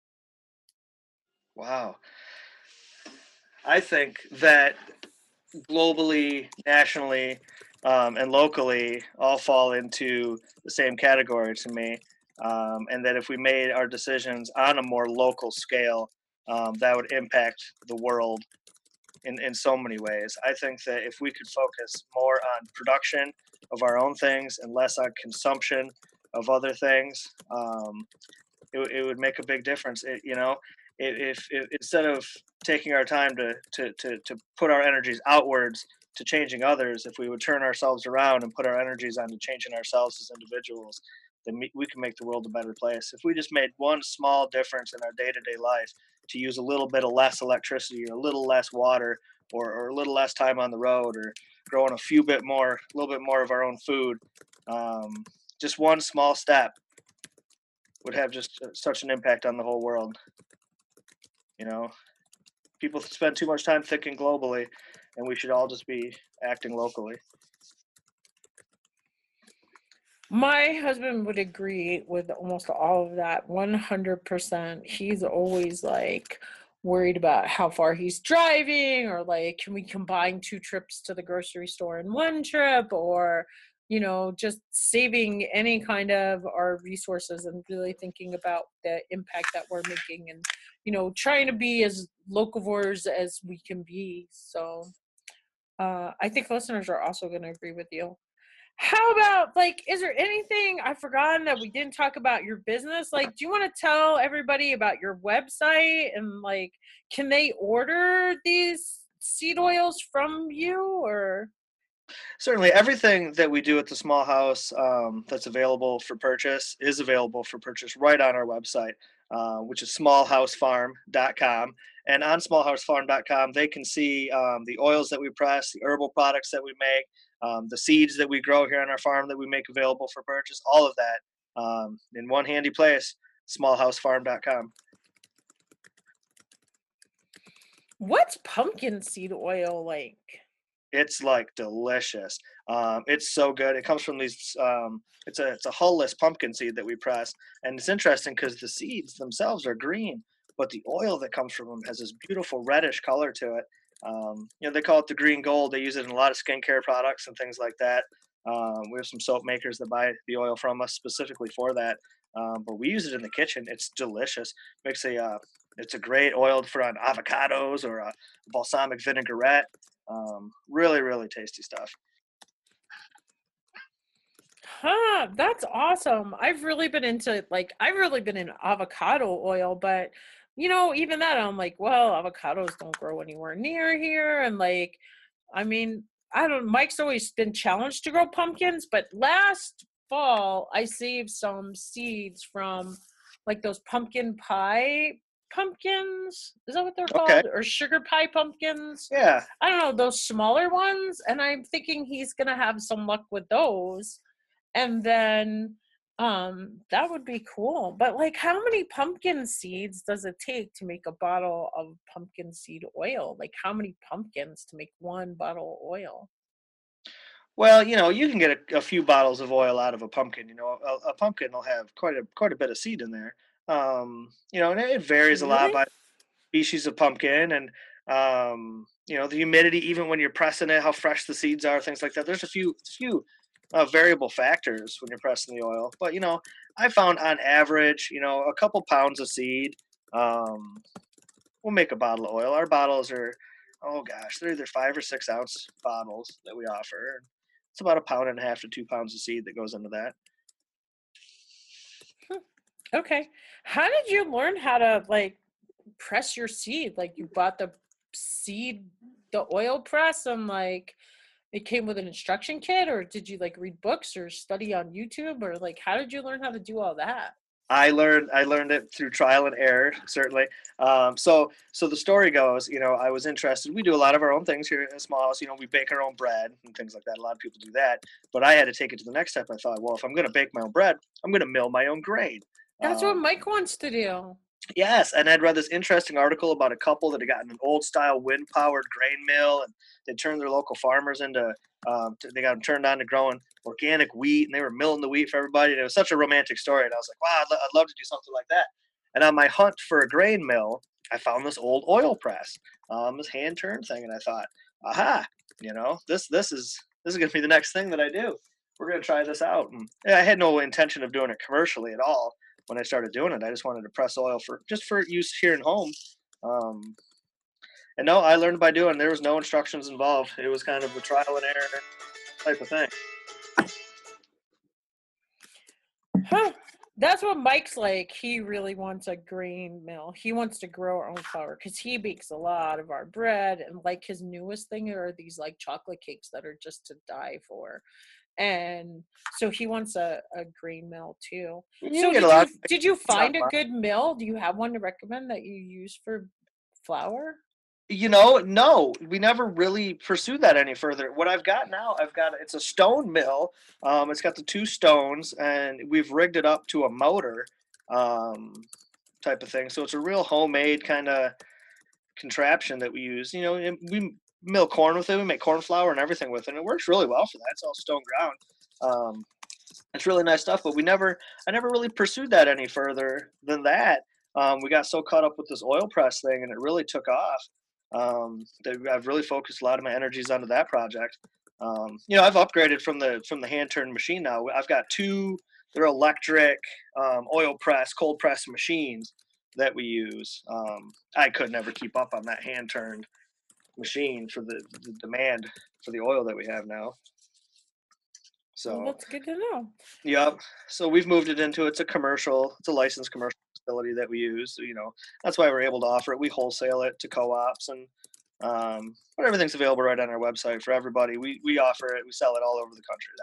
Wow. I think that globally, nationally, um, and locally all fall into the same category to me. Um, and that if we made our decisions on a more local scale, um, that would impact the world in, in so many ways. I think that if we could focus more on production of our own things and less on consumption of other things, um, it, it would make a big difference. It, you know, if, if instead of taking our time to, to, to, to put our energies outwards to changing others, if we would turn ourselves around and put our energies onto changing ourselves as individuals, then we can make the world a better place. If we just made one small difference in our day-to-day life to use a little bit of less electricity or a little less water or, or a little less time on the road or growing a few bit more, a little bit more of our own food, um, just one small step would have just such an impact on the whole world. You know, people spend too much time thinking globally, and we should all just be acting locally. My husband would agree with almost all of that, one hundred percent. He's always like worried about how far he's driving, or like, can we combine two trips to the grocery store in one trip, or, you know, just saving any kind of our resources and really thinking about the impact that we're making and, you know, trying to be as locavores as we can be. So uh, I think listeners are also going to agree with you. How about, like, is there anything I've forgotten that we didn't talk about your business? Like, do you want to tell everybody about your website and, like, can they order these seed oils from you or? Certainly, everything that we do at the Small House um, that's available for purchase is available for purchase right on our website, uh, which is small house farm dot com. And on small house farm dot com, they can see um, the oils that we press, the herbal products that we make, um, the seeds that we grow here on our farm that we make available for purchase, all of that um, in one handy place, small house farm dot com. What's pumpkin seed oil like? It's like delicious. Um, it's so good. It comes from these. Um, it's a it's a hull-less pumpkin seed that we press, and it's interesting because the seeds themselves are green, but the oil that comes from them has this beautiful reddish color to it. Um, you know, they call it the green gold. They use it in a lot of skincare products and things like that. Um, we have some soap makers that buy the oil from us specifically for that. Um, but we use it in the kitchen. It's delicious. Makes a uh, it's a great oil for on avocados or a balsamic vinaigrette. Um, really, really tasty stuff. Huh, that's awesome. I've really been into, like, I've really been in avocado oil, but, you know, even that, I'm like, well, avocados don't grow anywhere near here. And, like, I mean, I don't, Mike's always been challenged to grow pumpkins, but last fall, I saved some seeds from, like, those pumpkin pie pumpkins. Is that what they're called? Okay. Or sugar pie pumpkins? Yeah. I don't know, those smaller ones. And I'm thinking he's going to have some luck with those. And then um, that would be cool. But, like, how many pumpkin seeds does it take to make a bottle of pumpkin seed oil? Like, how many pumpkins to make one bottle of oil? Well, you know, you can get a, a few bottles of oil out of a pumpkin. You know, a, a pumpkin will have quite a quite a bit of seed in there. Um, you know, and it varies a lot Really? by species of pumpkin and um, you know, the humidity, even when you're pressing it, how fresh the seeds are, things like that. There's a few few uh, variable factors when you're pressing the oil. But, you know, I found on average, you know, a couple pounds of seed um, will make a bottle of oil. Our bottles are, oh gosh, they're either five or six ounce bottles that we offer. It's about a pound and a half to two pounds of seed that goes into that. Okay. How did you learn how to, like, press your seed? Like, you bought the seed, the oil press, and, like, it came with an instruction kit, or did you, like, read books or study on YouTube, or, like, how did you learn how to do all that? I learned I learned it through trial and error, certainly. Um, so so the story goes, you know, I was interested. We do a lot of our own things here at Small House. You know, we bake our own bread and things like that. A lot of people do that, but I had to take it to the next step. I thought, well, if I'm going to bake my own bread, I'm going to mill my own grain. That's Um, what Mike wants to do. Yes, and I'd read this interesting article about a couple that had gotten an old-style wind-powered grain mill, and they turned their local farmers into um, – they got them turned on to growing organic wheat, and they were milling the wheat for everybody. And it was such a romantic story, and I was like, wow, I'd, lo- I'd love to do something like that. And on my hunt for a grain mill, I found this old oil press, um, this hand-turned thing, and I thought, aha, you know, this this is this is going to be the next thing that I do. We're going to try this out. And yeah, I had no intention of doing it commercially at all when I started doing it. I just wanted to press oil for just for use here at home. Um, and no, I learned by doing. There was no instructions involved. It was kind of a trial and error type of thing. Huh. That's what Mike's like. He really wants a grain mill. He wants to grow our own flour because he bakes a lot of our bread. And like his newest thing are these like chocolate cakes that are just to die for. And so he wants a, a grain mill too. You so get did a lot you, of- did you find a not good mill? Do you have one to recommend that you use for flour? You know, no, we never really pursued that any further. What I've got now, I've got, it's a stone mill. Um, it's got the two stones, and we've rigged it up to a motor um, type of thing. So it's a real homemade kind of contraption that we use. You know, and we mill corn with it. We make corn flour and everything with it. And it works really well for that. It's all stone ground. Um, it's really nice stuff, but we never, I never really pursued that any further than that. Um, we got so caught up with this oil press thing, and it really took off. Um, I've really focused a lot of my energies onto that project. Um, you know, I've upgraded from the from the hand turned machine now. I've got two, they're electric um, oil press, cold press machines that we use. Um, I could never keep up on that hand turned machine for the, the demand for the oil that we have now. So Well, that's good to know. Yep. So we've moved it into, it's a commercial, it's a licensed commercial facility that we use. So, you know, that's why we're able to offer it. We wholesale it to co-ops, and um, but everything's available right on our website for everybody. We we offer it. We sell it all over the country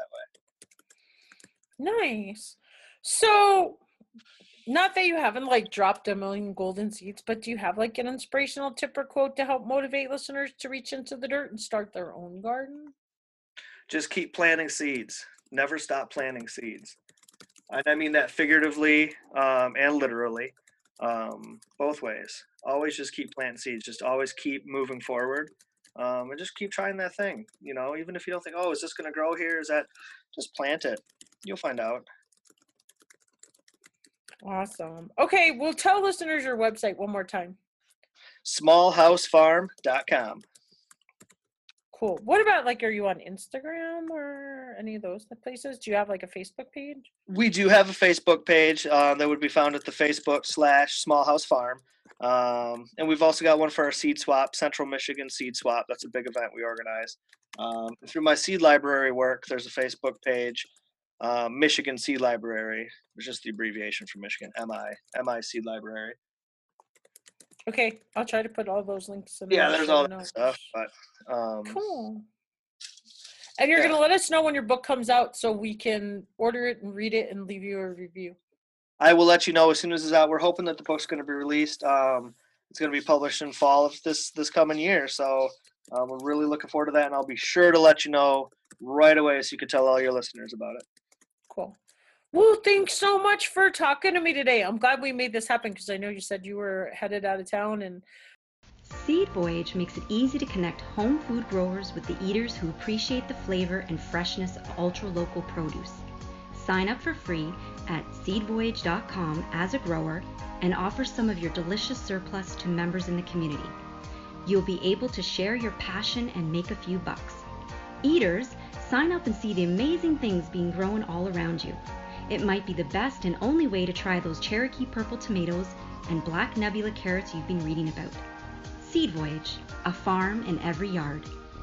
that way. Nice. So, not that you haven't like dropped a million golden seeds, but do you have like an inspirational tip or quote to help motivate listeners to reach into the dirt and start their own garden? Just keep planting seeds. Never stop planting seeds. And I mean that figuratively um, and literally, um, both ways. Always just keep planting seeds. Just always keep moving forward, um, and just keep trying that thing. You know, even if you don't think, oh, is this going to grow here? Is that, just plant it. You'll find out. Awesome. Okay, well, tell listeners your website one more time. small house farm dot com. Cool. What about like, are you on Instagram or any of those places? Do you have like a Facebook page? We do have a Facebook page um, that would be found at the Facebook slash Small House Farm. Um, and we've also got one for our seed swap, Central Michigan Seed Swap. That's a big event we organize. Um, through my seed library work, there's a Facebook page, um, Michigan Seed Library. It's just the abbreviation for Michigan, M I, M I Seed Library. Okay, I'll try to put all those links in. Yeah, the there's show all that notes. stuff. But um, Cool. And you're yeah. going to let us know when your book comes out so we can order it and read it and leave you a review. I will let you know as soon as it's out. We're hoping that the book's going to be released. Um, it's going to be published in fall of this this coming year. So uh, we're really looking forward to that, and I'll be sure to let you know right away so you can tell all your listeners about it. Cool. Well, thanks so much for talking to me today. I'm glad we made this happen because I know you said you were headed out of town. And Seed Voyage makes it easy to connect home food growers with the eaters who appreciate the flavor and freshness of ultra-local produce. Sign up for free at seed voyage dot com as a grower and offer some of your delicious surplus to members in the community. You'll be able to share your passion and make a few bucks. Eaters, sign up and see the amazing things being grown all around you. It might be the best and only way to try those Cherokee purple tomatoes and black nebula carrots you've been reading about. Seed Voyage, a farm in every yard.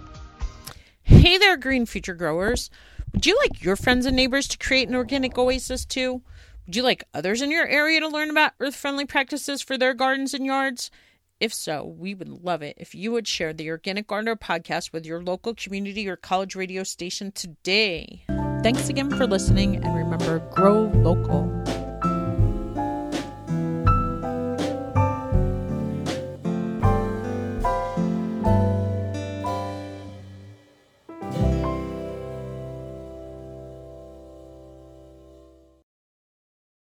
Hey there, green future growers. Would you like your friends and neighbors to create an organic oasis too? Would you like others in your area to learn about earth-friendly practices for their gardens and yards? If so, we would love it if you would share the Organic Gardener podcast with your local community or college radio station today. Thanks again for listening, and remember, grow local.